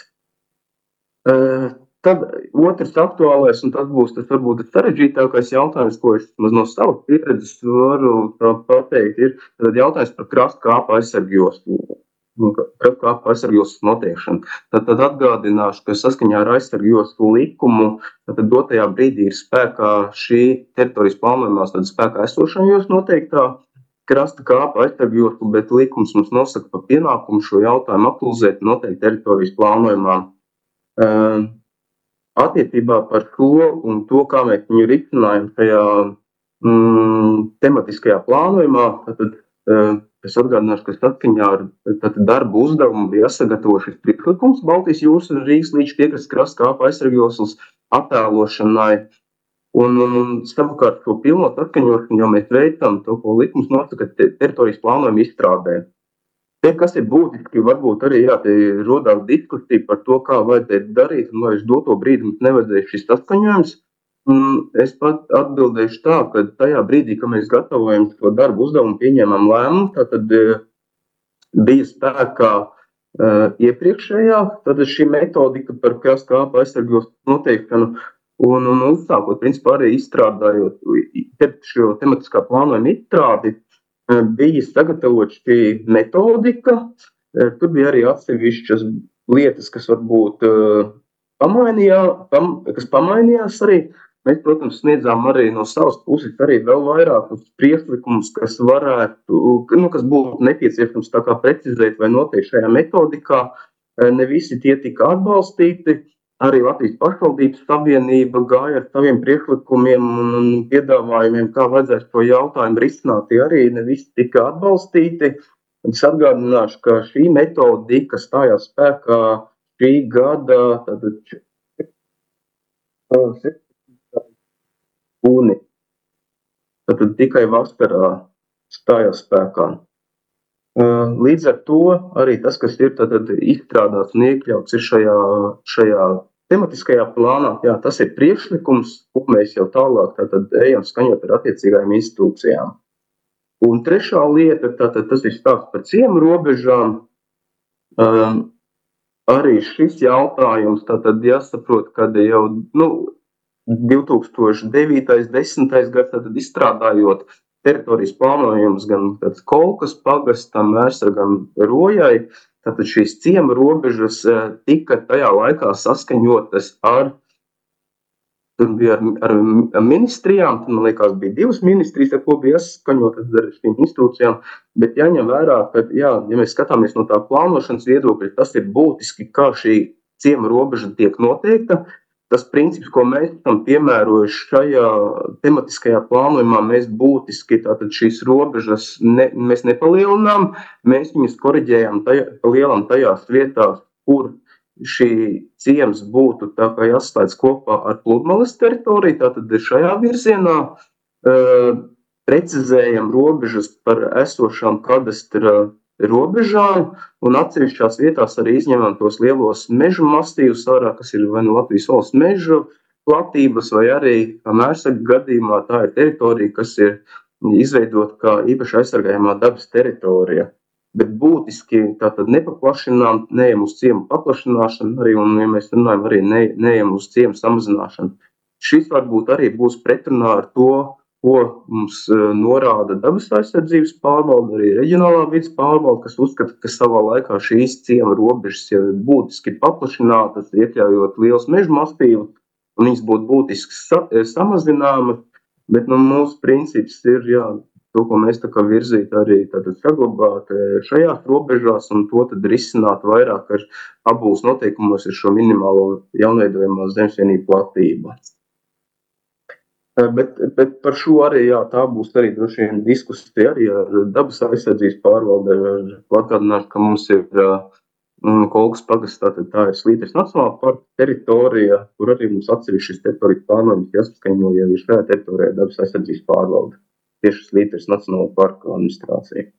Tad otrs aktuālais, un tas būs varbūt sarežģītākais jautājums, ko es no savas pieredzes varu pateikt, ir jautājums par krastkāpu aizsargjoslu. Krastkāpu aizsargjoslas noteikšanu. Tad atgādināšu, ka saskaņā ar aizsargjoslu likumu tad dotajā brīdī ir spēkā šī teritorijas plānojumās spēkā esošajos noteiktā krastkāpu aizsargjoslu, bet likums mums nosaka par pienākumu šo jautājumu aktualizēt noteikti teritorijas plānojumā. Attiecībā par šo un to, kā mēs viņu risinājam šajā tematiskajā plānojumā, tad es atgādināšu, ka saskaņā ar darbu uzdevumu bija jāsagatavo šis priekšlikums Baltijas jūras un Rīgas līča piekrastes krastkāpu aizsargjoslas attēlošanai. Un savukārt šo pilno saskaņošanu jau mēs veicam to, ko likums nosaka teritorijas plānojuma izstrādē. Te, kas ir būtiski, varbūt arī rodās diskusija par to, kā vajadzētu darīt, un vai uz doto brīdi mums nevajadzēja šis saskaņojums. Es pat atbildēšu tā, ka tajā brīdī, kad mēs gatavojam šo darbu uzdevumu, pieņēmām lēmumu, tad bija spēkā iepriekšējā, tad šī metodika par krastkāpu aizsargjoslas noteikšanu un uzsākot, principā arī izstrādājot šo tematiskā plānojuma izstrādi, bija sagatavot šī metodika. Tur bija arī atsevišķas lietas, kas varbūt pamainījās arī. Mēs, protams, sniedzām arī no savas puses arī vēl vairākus priekšlikumus, kas kas būtu nepieciešams tā kā precizēt vai noteikt šajā metodikā. Ne visi tie tika atbalstīti. Arī Latvijas pašvaldības savienība gāja ar saviem priekšlikumiem un piedāvājumiem, kā vajadzēs šo jautājumu risināt. Tie arī ne visi tika atbalstīti. Es atgādināšu, ka šī metodika stājās spēkā šī gada jūnija. Tātad tikai vasarā stājās spēkā. Līdz ar to arī tas, kas ir izstrādāts un iekļauts ir šajā tematiskajā plānā, jā, tas ir priekšlikums, ko mēs jau tālāk ejam skaņot ar attiecīgajām institūcijām. Un trešā lieta, tas ir stāsts par ciemu robežām. Arī šis jautājums, jāsaprot, kad jau 2009. 10. gads, izstrādājot teritorijas plānojums gan Kolkas pagastam, Mērsargam, Rojai, tātad šīs ciemu robežas tika tajā laikā saskaņotas ar ministrijām, man liekas, bija 2 ministrijas, ar ko bija saskaņotas ar šīm institūcijām, bet jāņem vērā, ka, ja mēs skatāmies no tā plānošanas viedokļa, tas ir būtiski, kā šī ciemu robeža tiek noteikta. Tas princips, ko mēs esam piemērojuši šajā tematiskajā plānojumā, mēs būtiski tātad šīs robežas mēs nepalielinām, mēs viņas koriģējam palielam tajās vietās, kur šī ciems būtu tā kā jāslēdz kopā ar pludmales teritoriju, tātad šajā virzienā precizējam robežas par esošām kadastra robežām un atsevišķās vietās arī izņemam tos lielos mežu mastīvus ārā, kas ir vai no Latvijas valsts mežu platības, vai arī, kā Mērsarga gadījumā, tā ir teritorija, kas ir izveidota kā īpaši aizsargājamā dabas teritorija. Bet būtiski tātad nepaplašinām, neejam uz ciemu paplašināšanu, arī, un, ja mēs runājam, arī neejam uz ciemu samazināšanu. Šis varbūt arī būs pretrunā ar to, ko mums norāda dabas aizsardzības pārvalde, arī reģionālā vides pārvalde, kas uzskata, ka savā laikā šīs ciemu robežas jau ir būtiski paplašinātas, iekļaujot liels mežu mastīvus, un viņas būtu būtiski samazināmas, bet mūsu princips ir, to, ko mēs tā kā virzīt arī saglabāt šajās robežās un to tad risināt vairāk ar abūs noteikumos ir šo minimālo jaunveidojamās zemesvienību platību. Bet par šo arī, tā būs arī droši vien diskusija arī ar dabas aizsardzības pārvalde. Atgādināšu, ka mums ir Kolkas pagastā, tā ir Slīteres nacionālā parka teritorija, kur arī mums atsevišķis teritorijas plānojums jāsaskaņo jau ir šajā teritorijā dabas aizsardzības pārvalde. Tieši Slīteres nacionālā parka administrācija.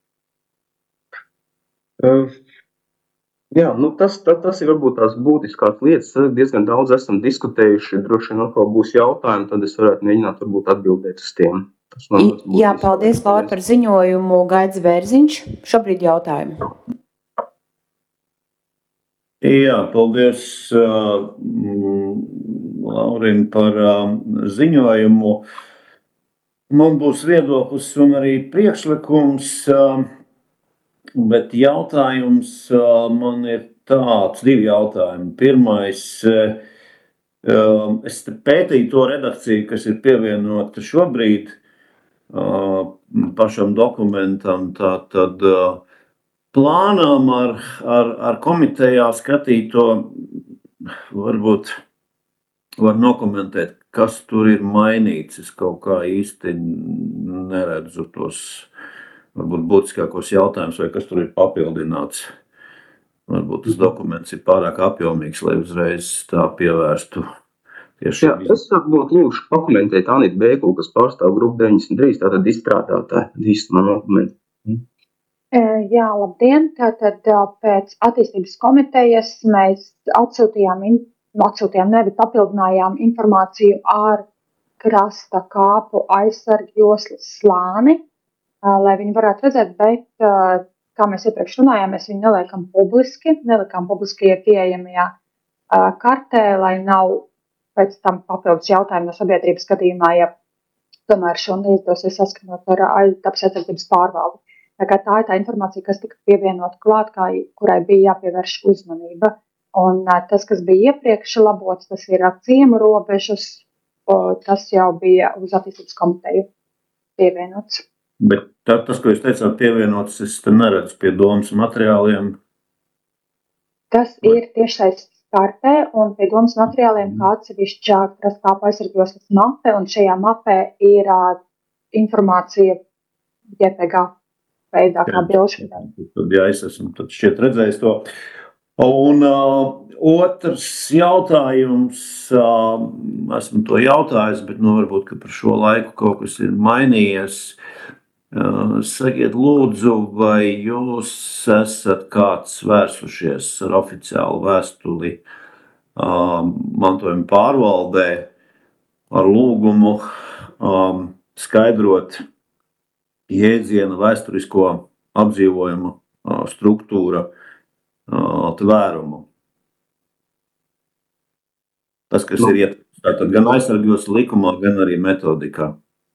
Tas ir varbūt tās būtiskās lietas. Diezgan daudz esam diskutējuši. Droši vien atkal būs jautājumi, tad es varētu mēģināt varbūt atbildēt uz tiem. Jā, paldies, Pauli, par ziņojumu. Gaidz Vērziņš. Šobrīd jautājumi. Jā, paldies, Laurin, par ziņojumu. Man būs viedoklis un arī priekšlikums, bet jautājums man ir tāds, 2 jautājumi. Pirmais, es pētīju to redakciju, kas ir pievienota šobrīd pašam dokumentam, tātad plānām ar komitejā skatīto, varbūt var nokomentēt, kas tur ir mainīts. Es kaut kā īsti neredzu tos varbūt būtiskākos jautājumus, vai kas tur ir papildināts. Varbūt tas dokuments ir pārāk apjomīgs, lai uzreiz tā pievērstu. Es varbūt lūkšu pakomentēt Anitu Bēkulu, kas pārstāv grupu 93, tātad izstrādātāji, īstumā dokumentu. Jā, labdien! Tātad pēc attīstības komitejas mēs papildinājām informāciju ar krasta kāpu aizsargu joslas slāni, lai viņi varētu redzēt, bet, kā mēs iepriekš runājām, mēs viņu nelikām publiski pieejamajā kartē, lai nav pēc tam papildus jautājumu no sabiedrības skatījumā, ja tomēr šo neizdosies saskanot ar dabas aizsardzības pārvaldi. Tā ir tā informācija, kas tika pievienota klāt, kurai bija jāpievērš uzmanība. Un tas, kas bija iepriekš labots, tas ir ciemu robežas, tas jau bija uz attīstības komiteju pievienots. Bet tas, ko jūs teicāt, pievienots, es te neredzu pie domas materiāliem. Tas ir tiešsaistes kartē un pie domas materiāliem kā atsevišķā krastkāpu aizsargjoslas mape, un šajā mapē ir informācija JPG veidā, kā bilžu. Tad, jā, es esmu tad šķiet redzējis to. Un otrs jautājums, esmu to jautājis, bet varbūt, ka par šo laiku kaut kas ir mainījies. Sakiet, lūdzu, vai jūs esat kāds vērsušies ar oficiālu vēstuli mantojuma pārvaldē ar lūgumu skaidrot jēdziena vēsturisko apdzīvojumu struktūra tvērumu? Tas, kas ir ietvērts gan aizsargjos likumā, gan arī metodikā.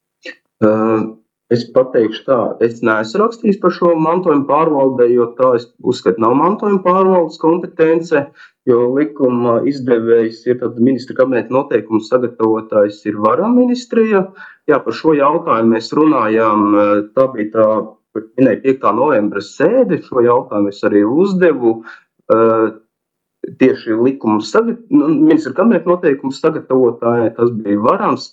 Es pateikšu tā, es neesmu rakstījis par šo mantojuma pārvaldē, jo tā es uzskatu nav mantojuma pārvaldes kompetence, jo likuma izdevējs ir tad ministra kabineta noteikumu sagatavotājs ir Vara ministrija. Jā, par šo jautājumu mēs runājām, tā bija tā, minēja 5. novembra sēde, šo jautājumu es arī uzdevu. Tieši likuma ministra kabineta noteikumu sagatavotājai, tas bija Varams.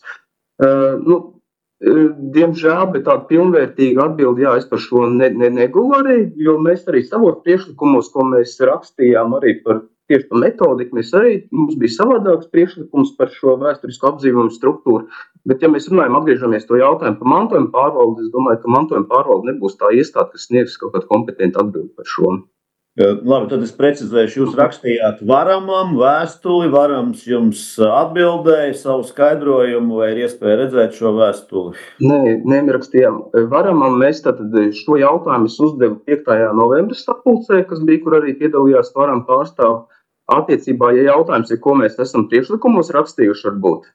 Diemžēl, bet tāda pilnvērtīga atbildi, jā, es par šo negulu arī, jo mēs arī savos priekšlikumos, ko mēs rakstījām arī par tieši par metodiku, mums bija savādāks priekšlikums par šo vēsturisko apdzīvojumu struktūru, bet ja mēs runājam, atgriežamies to jautājumu par mantojuma pārvaldi, es domāju, ka mantojuma pārvalde nebūs tā iestāde, kas sniegs kaut kādu kompetentu atbildi par šo. Labi, tad es precizēšu, jūs rakstījāt Varamam vēstuli, Varams jums atbildēja savu skaidrojumu, vai ir iespēja redzēt šo vēstuli? Nē, rakstījām Varamam, mēs tātad šo jautājumu uzdevu 5. novembra sapulcē, kas bija, kur arī piedalījās Varam pārstāv. Attiecībā, ja jautājums ir, ko mēs esam priekšlikumos rakstījuši, varbūt?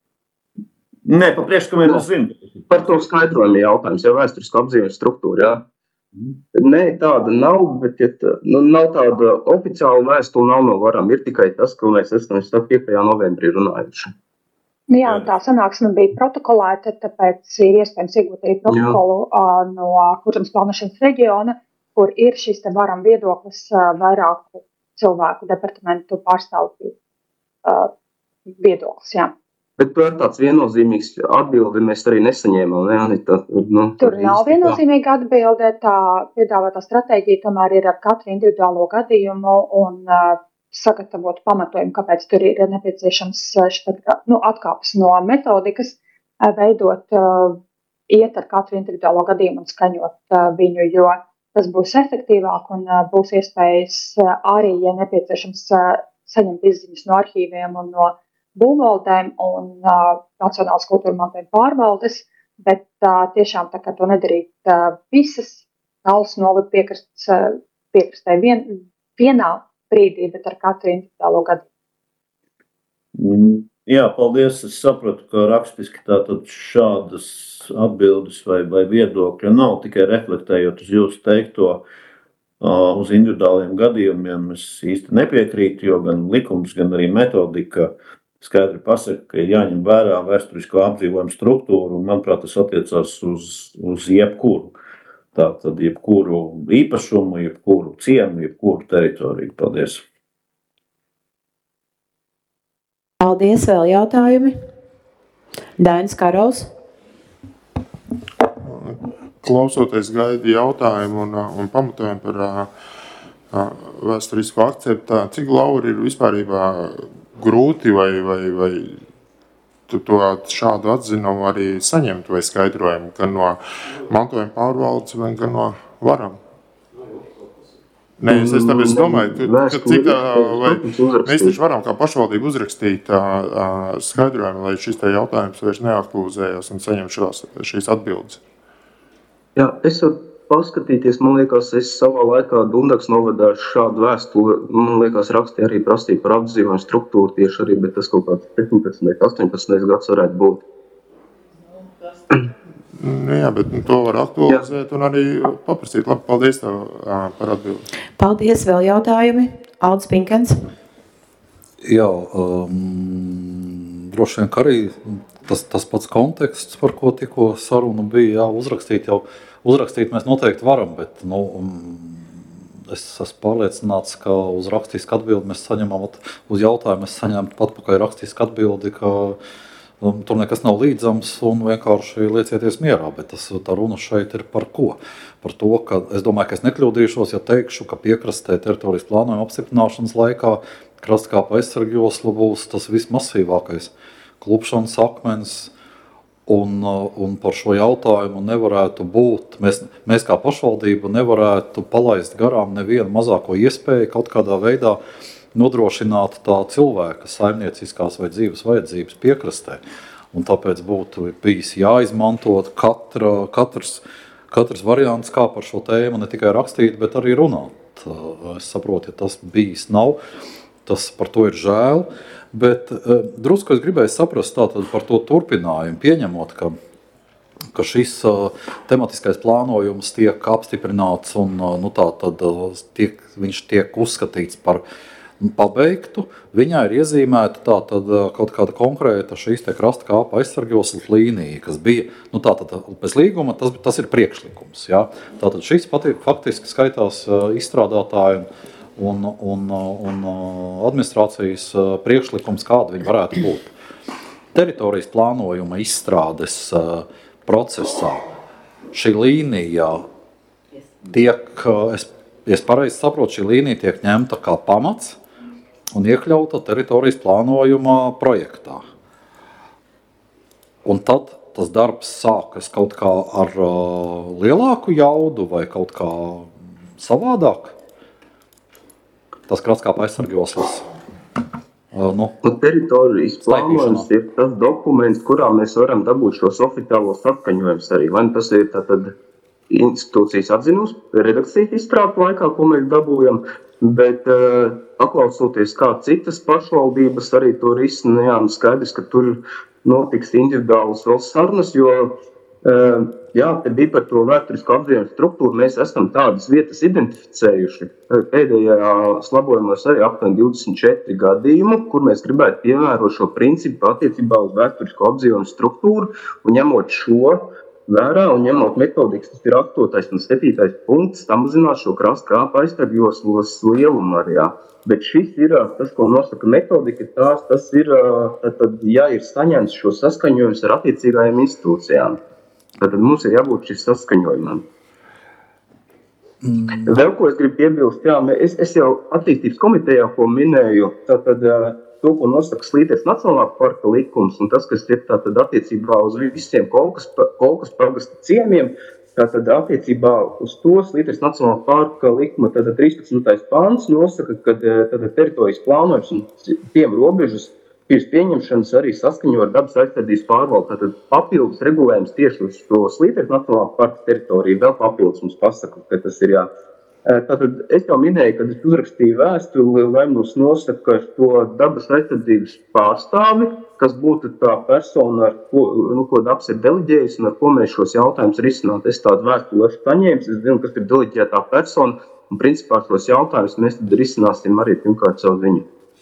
Nē, par priekšlikumiem es zinu. Par to skaidrojumu jautājums, jau vēsturisko apdzīvojumu struktūru, jā. Nē, tāda nav, bet nav tāda oficiāla vēstule, nav no Varam. Ir tikai tas, ko mēs esam 5. novembrī runājuši. Jā, tā sanāksme bija protokolēta, tāpēc ir iespējams iegūt arī protokolu no Kurzemes plānošanas reģiona, kur ir šis te Varam viedoklis vairāku cilvēku departamentu pārstāvju viedoklis, jā. Bet tur tāds viennozīmīgs atbildi mēs arī nesaņēmām. Tur nav viennozīmīga atbilde, tā piedāvātā stratēģija tomēr ir ar katru individuālo gadījumu un sagatavot pamatojumu, kāpēc tur ir nepieciešams atkāpes no metodikas, veidot, iet ar katru individuālo gadījumu un skaņot viņu, jo tas būs efektīvāk un būs iespējas arī, ja nepieciešams, saņemt izziņas no arhīviem un no būvvaldēm un Nacionālas kultūra mantojuma pārvaldes, bet tiešām tā kā to nedarīt visas Tallas novada piekrastē vienā brīdī, bet ar katru individuālo gadījumu. Jā, paldies. Es sapratu, ka rakstiski tātad šādas atbildes vai viedokļa nav, tikai reflektējot uz jūsu teikto uz individuāliem gadījumiem. Es īsti nepiekrītu, jo gan likums, gan arī metodika skaidri pasaka, ka ir jāņem vērā vēsturisko apdzīvojumu struktūru, un, manuprāt, tas attiecās uz jebkuru. Tātad jebkuru īpašumu, jebkuru ciemu, jebkuru teritoriju. Paldies. Paldies. Vēl jautājumi? Dainis Karovs. Klausoties gaidi jautājumu un pamatojumu par vēsturisko akceptu, cik Lauri ir vispārībā grūti vai šādu atzinumu arī saņemt vai skaidrojumu, gan no mantojuma pārvaldes, vai gan no Varam? Nē, es tāpēc domāju, ka cik mēs taču varam kā pašvaldību uzrakstīt skaidrojumu, lai šis te jautājums vairs neaktualizējās un saņem šīs atbildes. Jā, es varu paskatīties, man liekas, es savā laikā Dundaks novadā šādu vēstuli, man liekas, rakstīja arī prasīja par apdzīvojumu struktūru tieši arī, bet tas kaut kāds 17. 18. gads varētu būt. Jā, bet to var aktualizēt un arī paprasīt. Labi, paldies tev par atbildi. Paldies, vēl jautājumi. Aldis Pinkens. Jā, droši vien, ka arī tas pats konteksts, par ko tikko saruna bija, uzrakstīt mēs noteikti varam, bet, es esmu pārliecināts, ka uz rakstisku atbildi mēs saņemam, uz jautājumu mēs saņemt atpakaļ rakstisku atbildi, ka tur nekas nav līdzams un vienkārši liecieties mierā, bet tā runa šeit ir par ko? Par to, ka es domāju, ka es nekļūdīšos, ja teikšu, ka piekrastē teritorijas plānojuma apstiprināšanas laikā krastkāpa aizsargjosla būs tas vismasīvākais klupšanas akmens, un par šo jautājumu nevarētu būt, mēs kā pašvaldība nevarētu palaist garām nevienu mazāko iespēju kaut kādā veidā nodrošināt tā cilvēka saimnieciskās vai dzīves vajadzības piekrastē. Un tāpēc būtu bijis jāizmantot katrs variants, kā par šo tēmu ne tikai rakstīt, bet arī runāt. Es saprotu, ja tas bijis nav, tas par to ir žēl. Bet drusku es gribēju saprast tātad par to turpinājumu, pieņemot, ka šis tematiskais plānojums tiek apstiprināts un viņš tiek uzskatīts par pabeigtu. Viņā ir iezīmēta tātad kaut kāda konkrēta šīs te krastkāpa aizsargjoslas līnija, kas bija, pēc līguma tas ir priekšlikums. Ja? Tātad šis faktiski skaitās izstrādātāju un administrācijas priekšlikums, kāda viņi varētu būt. Teritorijas plānojuma izstrādes procesā šī līnija tiek, es pareizi saprotu, šī līnija tiek ņemta kā pamats un iekļauta teritorijas plānojuma projektā. Un tad tas darbs sākas kaut kā ar lielāku jaudu vai kaut kā savādāk? Tas krastkāpa aizsargjoslas. Teritorijas plānojums ir tas dokuments, kurā mēs varam dabūt šos oficiālos saskaņojumus arī. Vai tas ir tātad institūcijas atzinums, redakcijas izstrādes laikā, ko mēs dabūjam, bet paklausoties kā citas pašvaldības arī to risina, skaidrs, ka tur notiks individuālas vēl sarunas, jo te bija par to vēsturisko apzīmējumu struktūru. Mēs esam tādas vietas identificējuši. Pēdējā slabojumos arī aptuveni 24 gadījumu, kur mēs gribētu piemērot šo principu attiecībā uz vēsturisko apzīmējumu struktūru, un ņemot šo vērā un ņemot metodikas, tas ir 8. un 7. punkts, samazināt šo krastkāpa aizsargjoslas lielumu arī. Bet šis ir tas, ko nosaka metodika, tas ir, ja ir saņemts šo saskaņojumus ar attiecīgajām institūcijām. Tad mums ir jābūt šis saskaņojumam. Vēl ko es gribu piebilst, es jau attīstības komitejā, ko minēju, to, ko nosaka Slīteres Nacionālā parka likums, un tas, kas ir attiecībā uz visiem Kolkas pagasta ciemiem, attiecībā uz to Slīteres Nacionālā parka likuma 13. pāns nosaka, ka teritorijas plānojums un tiem robežas pirms pieņemšanas arī saskaņo ar dabas aizsardzības pārvaldi. Tātad papildus regulējums tieši uz to Slīteres Nacionālā parka teritoriju vēl papildus mums pasaka, ka tas ir jā. Tātad es jau minēju, kad es uzrakstīju vēstuli, lai mums nosaka to dabas aizsardzības pārstāvi, kas būtu tā persona, ar ko dabas ir deleģējis un ar ko mēs šos jautājumus risināt. Es tādu vēstuli esmu saņēmis, es zinu, kas ir deleģētā persona, un principā šos jautājumus mēs tad risināsim arī pirmkārt savu ziņu.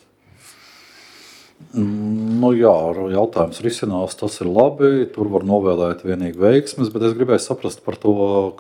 Jautājums risinās, tas ir labi, tur var novēlēt vienīgi veiksmes, bet es gribēju saprast par to,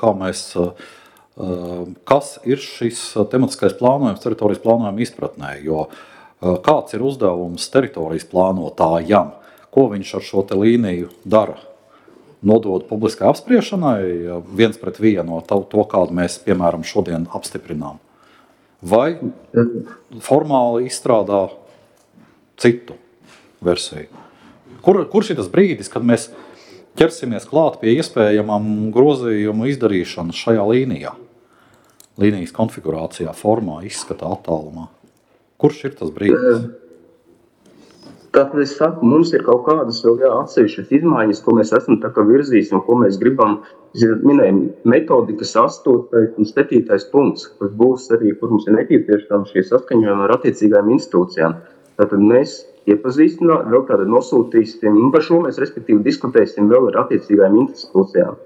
kas ir šis tematiskais plānojums teritorijas plānojuma izpratnē, jo kāds ir uzdevums teritorijas plānotājam, ko viņš ar šo te līniju dara? Nodod publiskai apspriešanai 1:1 to, kādu mēs, piemēram, šodien apstiprinām? Vai formāli izstrādā citu versiju? Kurš ir tas brīdis, kad mēs ķersimies klāt pie iespējamām grozījumu izdarīšanas šajā līnijā? Līnijas konfigurācijā, formā, izskatā, attālumā. Kurš ir tas brīdis? Tātad es saku, mums ir kaut kādas vēl atsevišķas izmaiņas, ko mēs esam tā kā virzīsim, ko mēs gribam. Minējam metodikas 8. un 7. punkts, kas būs arī, kur mums ir nepieciešami šie saskaņojumi ar attiecīgajām institūcijām. Tātad mēs iepazīstinām, vēl tātad nosūtīsim, un par šo mēs respektīvi diskutēsim vēl ar attiecīgajām institūcijām.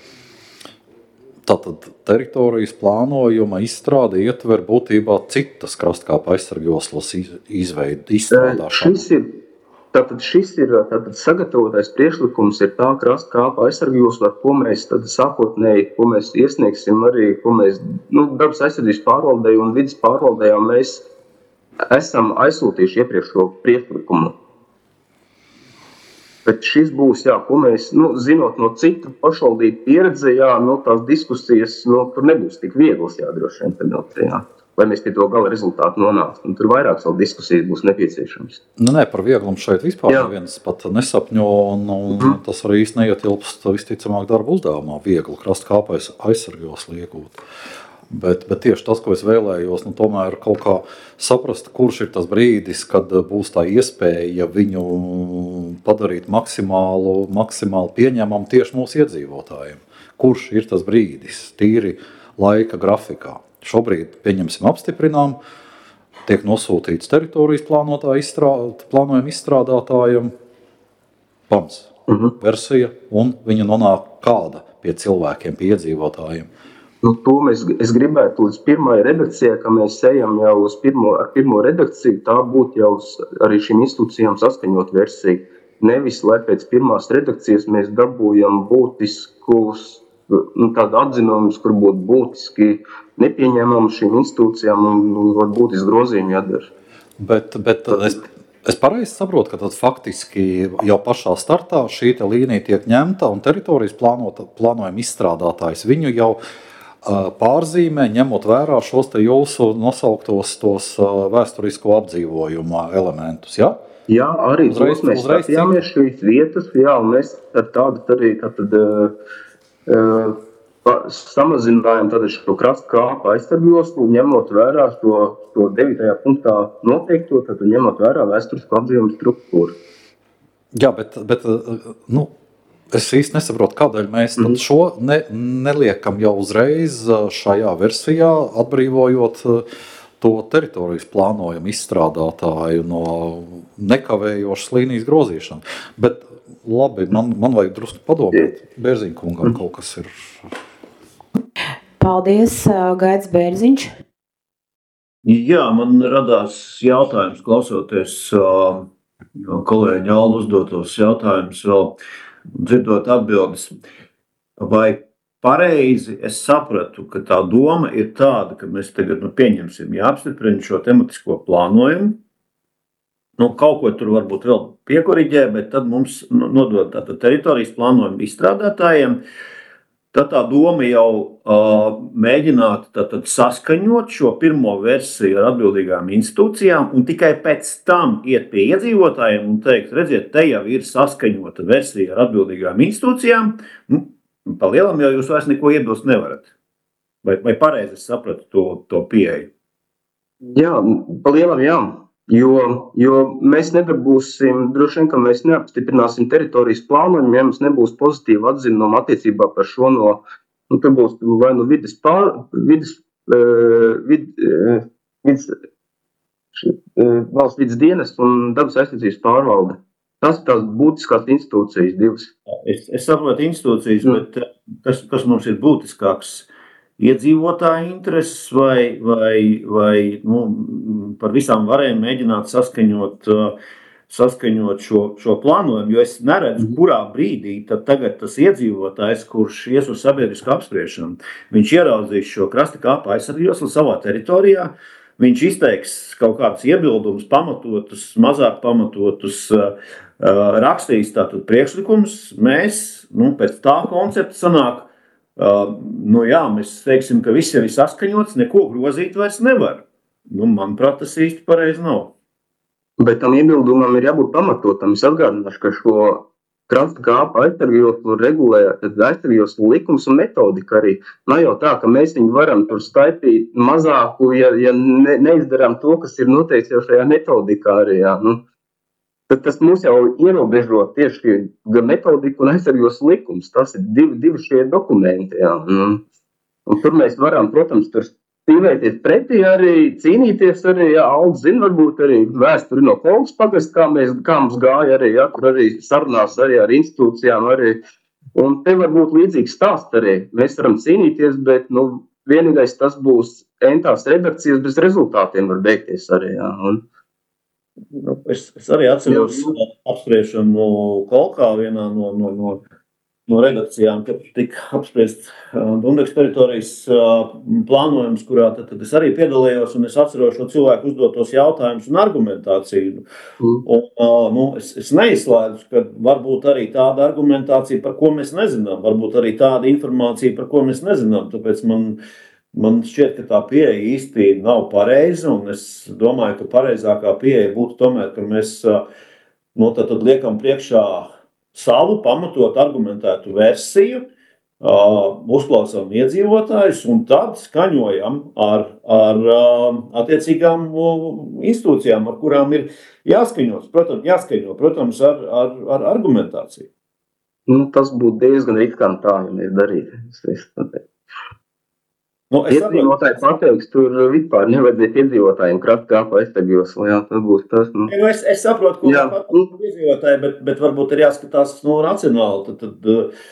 Tātad teritorijas plānojuma izstrāde ietver būtībā citas krastkāpa aizsargjoslas izstrādāšanu. Šis ir sagatavotais priekšlikums ir tā krastkāpa aizsargjosla, ko mēs tad sākotnēji, ko mēs iesniegsim arī, ko mēs, dabas aizsardzības pārvaldei un vidas pārvaldējā mēs esam aizsūtījuši iepriekš šo priekšlikumu. Bet šis būs, ko mēs, zinot no citu pašvaldību pieredze, tās diskusijas, tur nebūs tik vieglas, droši vien, lai mēs pie to gala rezultātu nonāktu. Tur vairāk vēl diskusijas būs nepieciešams. Nē, par vieglumu šeit vispār neviens pat nesapņo, un tas arī īsti neietilpst visticamāk darba uzdevumā viegli krastkāpais aizsargjoslu iegūt. Bet tieši tas, ko es vēlējos, tomēr kaut kā saprast, kurš ir tas brīdis, kad būs tā iespēja viņu padarīt maksimāli pieņemamu tieši mūsu iedzīvotājiem. Kurš ir tas brīdis, tīri laika grafikā? Šobrīd, pieņemsim, apstiprinām, tiek nosūtīts teritorijas plānojuma izstrādātājiem PAMS versija, un viņa nonāk kāda pie cilvēkiem, pie iedzīvotājiem. Es gribētu līdz pirmai redakcijai, ka mēs ejam jau uz pirmo redakciju, tā būtu jau arī šīm institūcijām saskaņot versiju. Nevis, lai pēc pirmās redakcijas mēs dabūjam būtiskus tādu atzinumus, kur būtu būtiski nepieņemami šīm institūcijām un būtiski grozījumi jādara. Bet es pareizi saprotu, ka tad faktiski jau pašā startā šī līnija tiek ņemta un teritorijas plānojuma izstrādātājs viņu jau pārzīmē, ņemot vērā šos te jūsu nosauktos tos vēsturisko apdzīvojumu elementus, ja? Jā, arī tos mēs skatījāmies šīs vietas, un mēs ar tādu arī samazinājām šo krastkāpa aizsargjoslu, ņemot vērā to 9. punktā noteikto, tad ņemot vērā vēsturisko apdzīvojumu struktūru. Jā, bet es īsti nesaprotu, kādēļ mēs tad šo neliekam jau uzreiz šajā versijā, atbrīvojot to teritorijas plānojumu izstrādātāju no nekavējošas līnijas grozīšana. Bet labi, man vajag drusku padomāt. Bērziņkungam kaut kas ir. Paldies, Gaits Bērziņš. Jā, man radās jautājums, klausoties kolēģi Aldu uzdotos jautājumus vēl. Dzirdot atbildes, vai pareizi es sapratu, ka tā doma ir tāda, ka mēs tagad pieņemsim, apstiprina šo tematisko plānojumu, kaut ko tur varbūt vēl piekoriģē, bet tad mums nodod tātad teritorijas plānojumu izstrādātājiem, tad tā doma jau mēģināt tātad saskaņot šo pirmo versiju ar atbildīgām institūcijām un tikai pēc tam iet pie iedzīvotājiem un teikt, redziet, te jau ir saskaņota versija ar atbildīgām institūcijām, pa lielam jau jūs vairs neko iebilst nevarat. Vai pareizi es sapratu to pieeju? Jā, pa lielam jā. Jo mēs nedabūsim, droši vien, ka mēs neapstiprināsim teritorijas plānojumu, ja mums nebūs pozitīva atzinuma attiecībā par šo tur būs vai valsts vides dienests un dabas aizsardzības pārvalde. Tas ir tās būtiskās institūcijas divas. Es saprotu institūcijas, bet kas mums ir būtiskāks? Iedzīvotāju intereses vai par visām varēm mēģināt saskaņot šo plānojumu, jo es neredzu, kurā brīdī tad tagad tas iedzīvotājs, kurš ies uz sabiedrisku apspriešanu, viņš ieraudzīs šo krastkāpa aizsargjoslu savā teritorijā, viņš izteiks kaut kādus iebildumus, pamatotus, mazāk pamatotus, rakstīs tātad priekšlikumus, mēs pēc tā koncepta sanāk, mēs teiksim, ka viss jau ir saskaņots, neko grozīt vairs nevar. Manuprāt, tas īsti pareizi nav. Bet tam iebildumam ir jābūt pamatotam. Es atgādināšu, ka šo krastkāpa aizsargjoslu regulē aizsargjoslu likums un metodika arī. Nav jau tā, ka mēs viņu varam tur staipīt mazāku, ja neizdarām to, kas ir noteikts jau šajā metodikā arī. Tad tas mūs jau ierobežo tieši gan metodiku un aizsargjoslu likums. Tas ir divi šie dokumenti. Un tur mēs varam, protams, tur stīvēties pretī, arī cīnīties, arī, jā, Aldis zina, varbūt arī vēsturi no Kolgas pagasta, kā mums gāja arī, jā, kur arī sarunās arī ar institūcijām arī. Un te var būt līdzīgs stāsts arī. Mēs varam cīnīties, bet, vienīgais tas būs entās redakcijas bez rezultātiem var beigties arī, jā. Un, es arī atceros apspriešanu Kolkā vienā no redakcijām, kad tika apspriest Dundeks teritorijas plānojums, kurā tad es arī piedalījos, un es atceros šo cilvēku uzdotos jautājumus un argumentāciju. Un, es neizslēdzu, ka varbūt arī tāda argumentācija, par ko mēs nezinām, varbūt arī tāda informācija, par ko mēs nezinām, tāpēc man šķiet, ka tā pieeja īsti nav pareiza, un es domāju, ka pareizākā pieeja būtu tomēr, ka mēs tad liekam priekšā savu pamatot argumentētu versiju, uzklausām iedzīvotājus un tad skaņojam ar attiecīgām institūcijām, ar kurām ir jāskaņo, protams, ar argumentāciju. Tas būtu diezgan riskant tā, ja mēs darītu. Iedzīvotāji pateiks, tur vispār nevajadzētu iedzīvotājiem krasta kāpa aizsargos, jā, tas būs tas. Es saprotu, ko pateikt iedzīvotāji, bet varbūt ir jāskatās racionāli. Tad,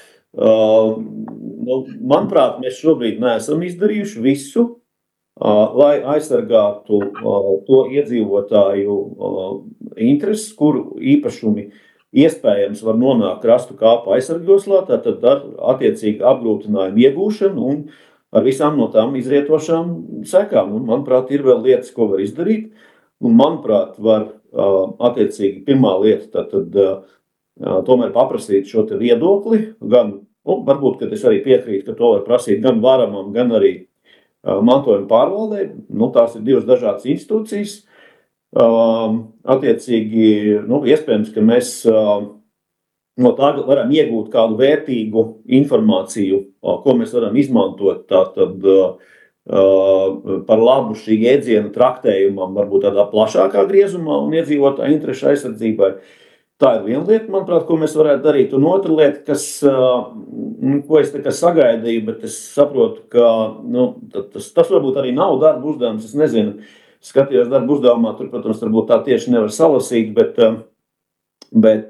manuprāt, mēs šobrīd neesam izdarījuši visu, lai aizsargātu to iedzīvotāju intereses, kuru īpašumi iespējams var nonākt krastu kāpa aizsargjoslā, tad ar attiecīgi apgrūtinājumu iegūšanu un ar visām no tām izrietošām sekām. Un, manuprāt, ir vēl lietas, ko var izdarīt. Un, manuprāt, var attiecīgi pirmā lieta tad tomēr paprasīt šo te viedokli. Gan, varbūt, kad es arī piekrītu, ka to var prasīt gan varamam, gan arī mantojuma pārvaldē. Tās ir divas dažādas institūcijas. Attiecīgi, iespējams, ka mēs no tā varam iegūt kādu vērtīgu informāciju, ko mēs varam izmantot tātad par labu šī jēdziena traktējumam, varbūt tādā plašākā griezumā un iedzīvotāju interešu aizsardzībai. Tā ir viena lieta, manuprāt, ko mēs varētu darīt. Un otra lieta, ko es sagaidīju, bet es saprotu, ka tas varbūt arī nav darba uzdevums. Es nezinu, skatījos darba uzdevumā, tur, protams, varbūt tā tieši nevar salasīt, bet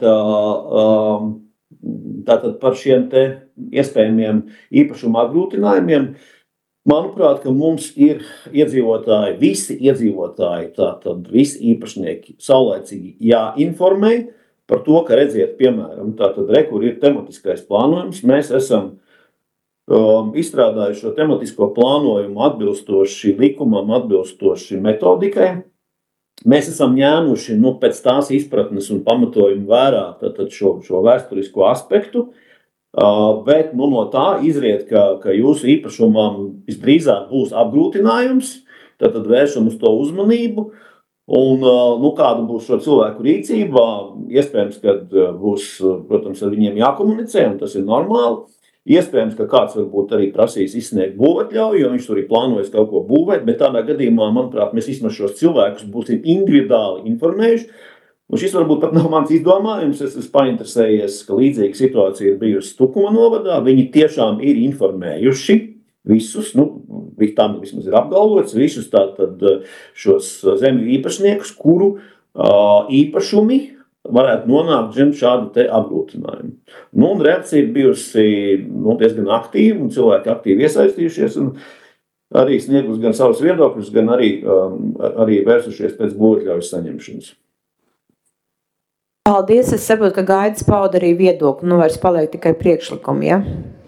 tātad par šiem te iespējamiem īpašuma apgrūtinājumiem, manuprāt, ka mums ir iedzīvotāji, visi iedzīvotāji, tātad visi īpašnieki saulaicīgi jāinformē par to, ka redziet, piemēram, tātad kur ir tematiskais plānojums, mēs esam izstrādājuši šo tematisko plānojumu atbilstoši likumam, atbilstoši metodikai. Mēs esam ņēmuši pēc tās izpratnes un pamatojumu vērā šo vēsturisko aspektu, bet no tā izriet, ka jūsu īpašumam visdrīzāk būs apgrūtinājums, tad vēršam uz to uzmanību, un kāda būs šo cilvēku rīcība, iespējams, ka būs, protams, ar viņiem jākomunicē, un tas ir normāli. Iespējams, ka kāds varbūt arī prasīs izsniegt būvētļauju, jo viņš tur ir plānojis kaut ko būvēt, bet tādā gadījumā, manuprāt, mēs vismaz šos cilvēkus būsim individuāli informējuši. Un šis varbūt pat nav mans izdomājums, es esmu painteresējies, ka līdzīga situācija ir bijusi Tukuma novadā. Viņi tiešām ir informējuši visus, tā vismaz ir apgalvots, visus tātad šos zemju īpašniekus, kuru īpašumi varētu nonākt zem šādu te apgrūtinājumu. Un reakcija ir bijusi diezgan aktīva, un cilvēki aktīvi iesaistījušies, un arī sniegus gan savus viedokļus, gan arī vērsušies pēc būvētļaujas saņemšanas. Paldies, es saprotu, ka Gaidis pauda arī viedokli, vairs paliek tikai priekšlikumi, ja?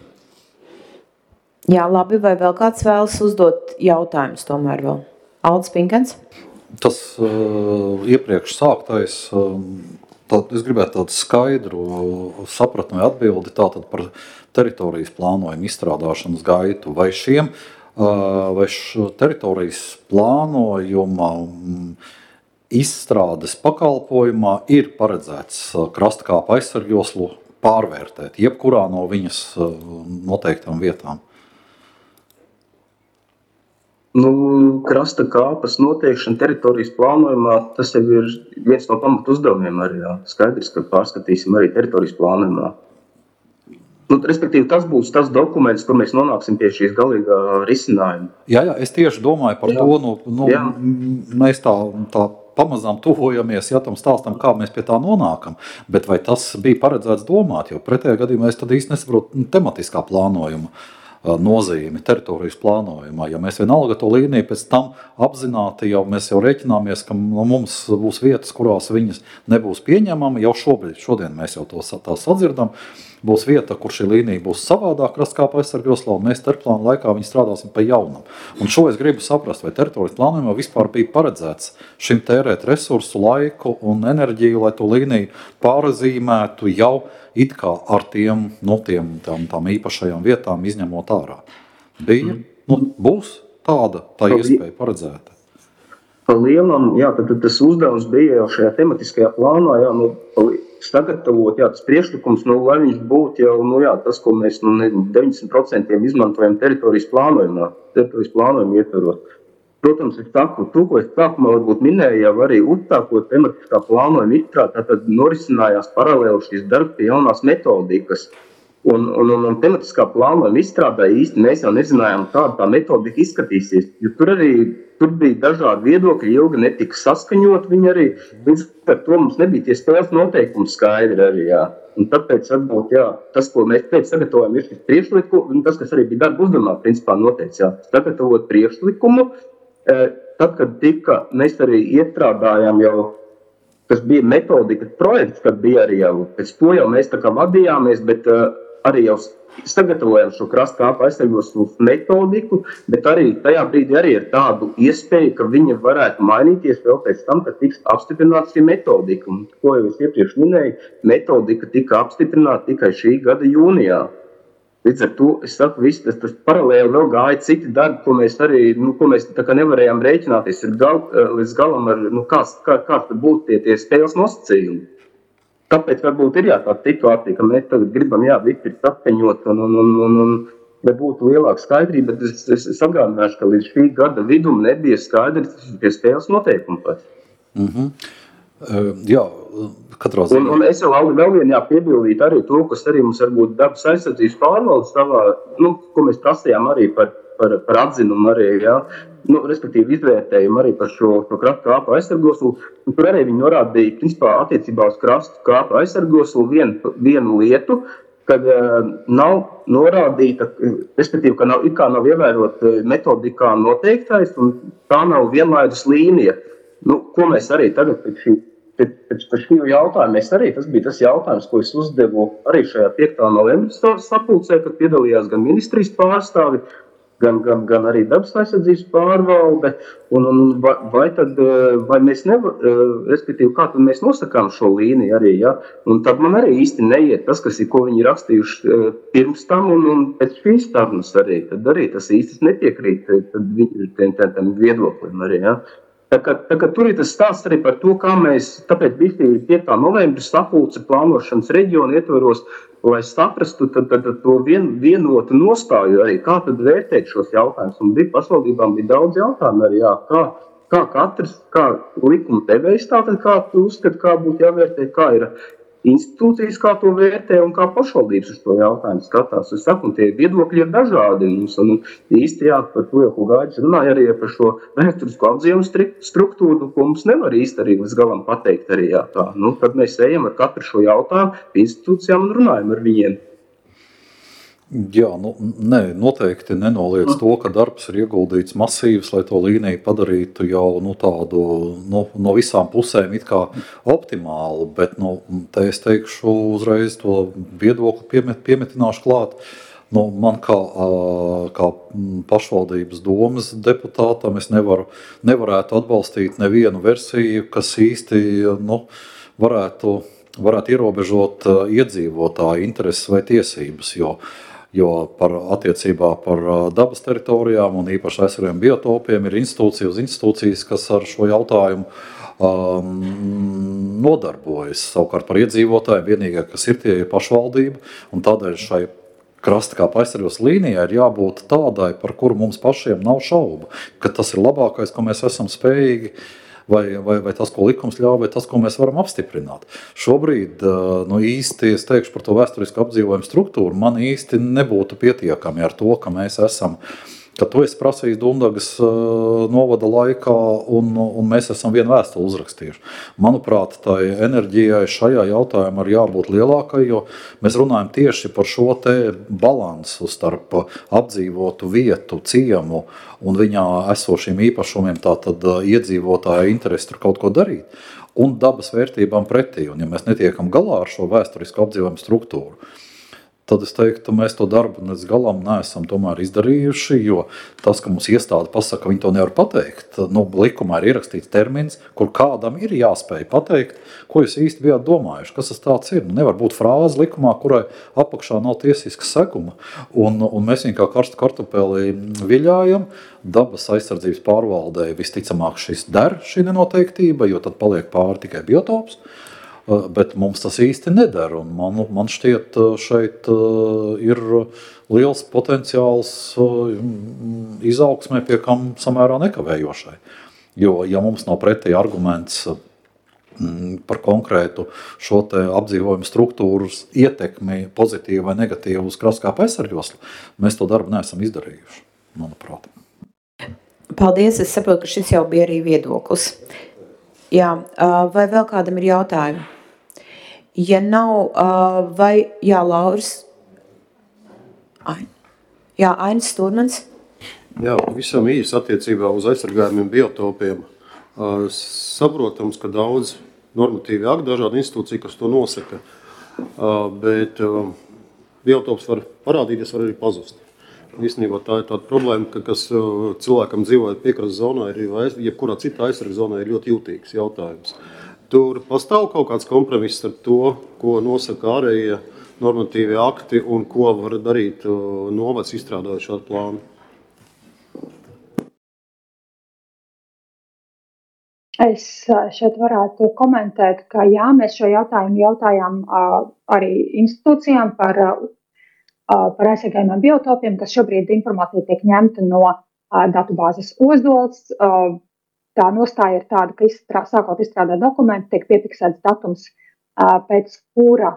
Jā, labi, vai vēl kāds vēlas uzdot jautājumus tomēr vēl? Aldis Pinkens? Tas iepriekš sāktais, es gribētu tādu skaidru sapratni vai atbildi tātad par teritorijas plānojumu izstrādāšanas gaitu. Vai teritorijas plānojuma izstrādes pakalpojumā ir paredzēts krasta kāpa aizsargjoslu pārvērtēt jebkurā no viņas noteiktām vietām? Krasta kāpas noteikšana teritorijas plānojumā, tas jau ir viens no pamatu uzdevumiem arī. Jā. Skaidrs, ka pārskatīsim arī teritorijas plānojumā. Respektīvi, tas būs tas dokuments, kur mēs nonāksim pie šīs galīgā risinājuma. Jā, es tieši domāju par to, mēs tā pamazām tuvojamies, tam stāstam, kā mēs pie tā nonākam, bet vai tas bija paredzēts domāt, jo pretējā gadījumā es tad īsti nesaprotu tematiskā plānojuma nozīmi teritorijas plānojumā. Ja mēs vienalga to līniju pēc tam apzināti, mēs jau rēķināmies, ka mums būs vietas, kurās viņas nebūs pieņemama, jau šodien mēs jau to tā sadzirdam, būs vieta, kur šī līnija būs savādāk krastkāpa aizsargjoslā, un mēs terplāna laikā viņi strādāsim pa jaunam. Un šo es gribu saprast, vai teritorijas plānojumā vispār bija paredzēts šim tērēt resursu, laiku un enerģiju, lai to līniju pārzīmētu jau it kā ar tām īpašajām vietām izņemot ārā. Bija, būs tā iespēja paredzēta. Pa lielam, tad tas uzdevums bija jau šajā tematiskajā plānā, sagatavot, tas priekšlikums, lai viņš būtu jau, tas, ko mēs 90% izmantojam teritorijas plānojumā ietverot. Protams, es saku, ko es sākumā varbūt minēju, jau arī uzsākot tematiskā plānojuma izstrādi, tad norisinājās paralēli šīs darbs pie jaunās metodikas. Un tematiskā plānojuma izstrādē īsti mēs jau nezinājām, kāda tā metodika izskatīsies. Jo tur bija dažādi viedokļi, ilgi netika saskaņot viņi arī. Līdz ar to mums nebija tie spēles noteikumi skaidri arī, Un tāpēc, varbūt, tas, ko mēs pēc sagatavojam, ir šis priekšlikums, un tas, kas arī bija darba uzdevumā, principā noteikts, sagatavot priekšlikumu. Tad, kad mēs arī iestrādājām jau, kas bija metodika projekts, kad bija arī jau, pēc to jau mēs tā kā vadījāmies, bet arī jau sagatavojām šo krastkāpa aizsargoslas metodiku, bet arī tajā brīdī arī ir tādu iespēju, ka viņa varētu mainīties vēl pēc tam, kad tiks apstiprināta šī metodika. Un, ko jau es iepriekš minēju, metodika tika apstiprināta tikai šī gada jūnijā. Līdz ar to, es saku, tas paralēli vēl gāja citi darbi, ko mēs arī, ko mēs tā kā nevarējām rēķināties līdz galam ar, kā būtu tie spēles nosacījumi. Tāpēc varbūt ir tā situācija, ka mēs tagad gribam, visi ir saskaņot un lai būtu lielāka skaidrība, bet es atgādināšu, ka līdz šī gada vidum nebija skaidrs tie spēles noteikumi pēc. Katrā ziņā. Un es vēl vien piebildītu arī to, kas arī mums varbūt dabas aizsardzības pārvaldes savā, ko mēs prasījām arī par atzinumu arī, respektīvi izvērtējumu arī par šo krastu kāpu aizsargoslu. Tur arī viņi norādīja, principā, attiecībā uz krastu kāpu aizsargoslu vienu lietu, kad nav norādīta, respektīvi, ka nav ievērot metodikā noteiktais, un tā nav vienlaidus līnija. Ko mēs arī tagad pēc šī jautājuma, tas bija tas jautājums, ko es uzdevu arī šajā 5. novembra sapulcē, kad piedalījās gan ministrijas pārstāvi, gan arī dabas aizsardzības pārvalde, un vai mēs respektīvi, kā tad mēs nosakām šo līniju arī, un tad man arī īsti neiet tas, ko viņi rakstījuši pirms tam un pēc šīs sarunas arī, tad arī tas īsti nepiekrīt tam viedoklim arī, Tā kā tur ir tas stāsts arī par to, kā mēs, tāpēc bija 5. novembra sapulce plānošanas reģionu ietvaros, lai saprastu to vienotu nostāju arī, kā tad vērtēt šos jautājumus. Un pašvaldībām bija daudz jautājumu arī, kā katrs, kā likuma devējs tātad, kā tu uzskati, kā būtu jāvērtē, kā ir institūcijas, kā to vērtē un kā pašvaldības uz to jautājumu skatās. Es saku, un tie viedokļi ir dažādi. Un īsti par to jau, ko Gaidis runāja arī par šo vēsturisko apdzīvumu struktūru, ko mums nevar īsti arī līdz galam pateikt arī, tā. Tad mēs ejam ar katru šo jautājumu institūcijām un runājam ar viņiem. Jā, noteikti nenoliedz to, ka darbs ir ieguldīts masīvs, lai to līniju padarītu jau tādu no visām pusēm it kā optimālu, bet te es teikšu uzreiz to viedokli piemetināšu klāt. Man kā pašvaldības domas deputātam es nevarētu atbalstīt nevienu versiju, kas īsti varētu ierobežot iedzīvotāju intereses vai tiesības, jo attiecībā par dabas teritorijām un īpaši aizsargājumiem biotopiem ir institūcija uz institūcijas, kas ar šo jautājumu nodarbojas. Savukārt par iedzīvotājiem vienīgā, kas ir tie pašvaldība, un tādēļ šai krasta kāpa aizsargos līnijai ir jābūt tādai, par kuru mums pašiem nav šaubu, ka tas ir labākais, ko mēs esam spējīgi vai tas, ko likums ļauj, vai tas, ko mēs varam apstiprināt. Šobrīd īsti, es teikšu par to vēsturisku apdzīvojumu struktūru, man īsti nebūtu pietiekami ar to, ka mēs esam, ka tu esi prasījis Dundagas novada laikā, un mēs esam vienu vēstuli uzrakstījuši. Manuprāt, tai enerģijai šajā jautājumā ir jābūt lielākai, jo mēs runājam tieši par šo te balansu starp apdzīvotu vietu, ciemu un viņā esošiem īpašumiem, tātad iedzīvotāja interesi tur kaut ko darīt, un dabas vērtībām pretī. Un ja mēs netiekam galā ar šo vēsturisku apdzīvojumu struktūru, tad es teiktu, mēs to darbu līdz galam neesam tomēr izdarījuši, jo tas, ka mums iestāde pasaka, viņi to nevar pateikt, likumā ir ierakstīts termins, kur kādam ir jāspēj pateikt, ko jūs īsti bijāt domājuši, kas tas tāds ir. Nevar būt frāze likumā, kurai apakšā nav tiesiska seguma, un mēs viņu kā karstu kartupeli viļājam. Dabas aizsardzības pārvaldē visticamāk šī nenoteiktība, jo tad paliek pāri tikai biotops. Bet mums tas īsti nedara, un man šķiet, šeit ir liels potenciāls izaugsmē, pie kam samērā nekavējošai. Jo, ja mums nav pretī arguments par konkrētu šo te apdzīvojumu struktūras ietekmi pozitīvu vai negatīvu uz krastkāpu aizsargjoslu, mēs to darbu neesam izdarījuši, manuprāt. Paldies, es saprotu, ka šis jau bija arī viedoklis. Jā, vai vēl kādam ir jautājumi? Ja nav, vai, jā, Lauris? Jā, Ainis Sturmans? Jā, visam īsi attiecībā uz aizsargājumiem biotopiem. Saprotams, ka daudz normatīvi akti, dažādi institūcija, kas to nosaka, bet biotops var parādīties, var arī pazust. Īstenībā tā ir tāda problēma, kas cilvēkam dzīvojot piekrastes zonā, jebkurā citā aizsarga zonā ir ļoti jūtīgs jautājums. Tur pastāv kaut kāds kompromiss ar to, ko nosaka ārējie normatīvie akti un ko var darīt novads izstrādājot šādu plānu. Es šeit varētu komentēt, ka jā, mēs šo jautājumu jautājām arī institūcijām par aizsargājumiem biotopiem, kas šobrīd informācija tiek ņemta no datubāzes Ozols. Tā nostāja ir tāda, ka sākot izstrādāt dokumentu, tiek piefiksēts datums, pēc kura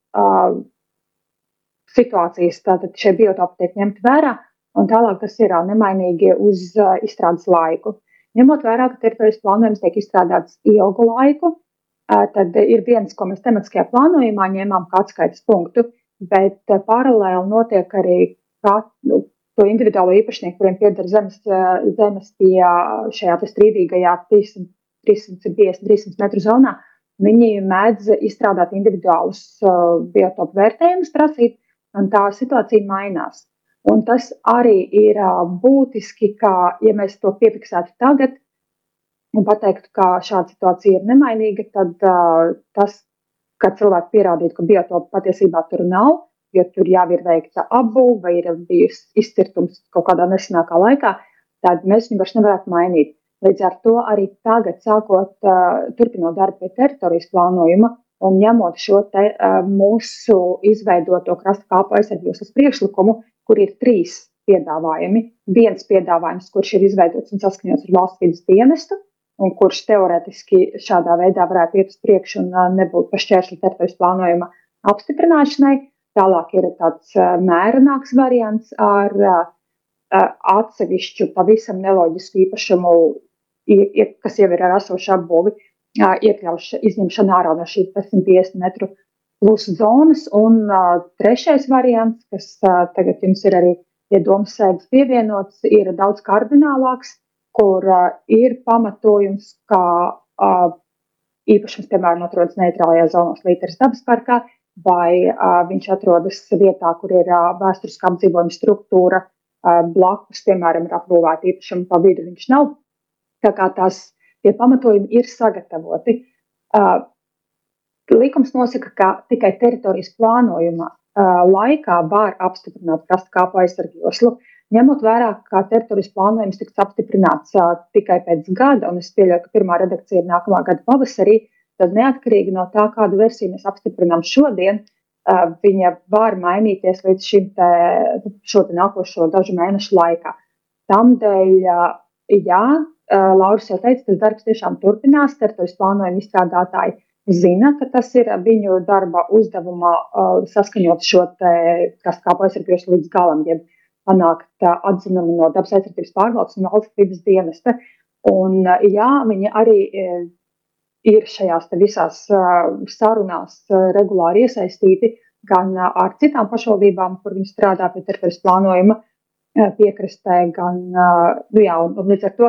situācijas tātad šie biotopi tiek ņemti vērā, un tālāk tas ir nemainīgi uz izstrādes laiku. Ņemot vērā, ka teritorijas plānojums tiek izstrādāts ilgu laiku, tad ir viens, ko mēs tematiskajā plānojumā ņēmām kā atskaites punktu, bet paralēli notiek arī to individuālo īpašnieku, kuriem pieder zemes pie šajā strīdīgajā 350-300 metru zonā, viņi mēdz izstrādāt individuālus biotopu vērtējumus prasīt, un tā situācija mainās. Un tas arī ir būtiski, ka, ja mēs to piefiksētu tagad un pateiktu, ka šāda situācija ir nemainīga, tad tas, ka cilvēki pierādītu, ka biotopu patiesībā tur nav, jo tur jau ir veikta apbūve vai ir bijis izcirtums kaut kādā nesenākā laikā, tad mēs viņu vairs nevarētu mainīt. Līdz ar to arī tagad, sākot, turpinot darbu pie teritorijas plānojuma un ņemot šo te mūsu izveidoto krastkāpu aizsardzības priekšlikumu, kur ir 3 piedāvājumi. Viens piedāvājums, kurš ir izveidots un saskaņots ar valsts vides dienestu, un kurš teoretiski šādā veidā varētu iet uz priekšu un nebūt par šķērsli teritorijas plānojuma apstiprināšanai. Tālāk ir tāds mērenāks variants ar atsevišķu pavisam neloģisku īpašumu, kas jau ir ar esošu apbūvi, izņemšanu ārā no šīs 150 metru plus zonas. Un trešais variants, kas tagad jums ir arī pie domas sēdes pievienots, ir daudz kardinālāks, kur ir pamatojums, ka īpašums, piemēram, atrodas neitrālajā zonā Līteres dabas parkā, vai viņš atrodas vietā, kur ir vēsturiska apdzīvojuma struktūra blakus, piemēram, ir apbūvēta īpašuma, pa vidu viņš nav. Tā kā tie pamatojumi ir sagatavoti. Likums nosaka, ka tikai teritorijas plānojuma laikā var apstiprināt krastkāpu aizsargjoslu. Ņemot vērā, ka teritorijas plānojums tiks apstiprināts tikai pēc gada, un es pieļauju, ka pirmā redakcija ir nākamā gada pavasarī, tad neatkarīgi no tā, kādu versiju mēs apstiprinām šodien, viņa var mainīties līdz šo nākošo dažu mēnešu laikā. Tamdēļ, jā, Lauris jau teica, tas darbs tiešām turpinās, teritorijas plānojuma izstrādātāji zina, ka tas ir viņu darba uzdevumā saskaņot šo krastkāpu aizsardzības līdz galam, ja panākt atzinumu no dabas aizsardzības pārvaldes un valsts vides dienesta. Un jā, viņi arī ir šajās visās sarunās regulāri iesaistīti gan ar citām pašvaldībām, kur viņi strādā pie teritorijas plānojuma piekrastē, gan, un līdz ar to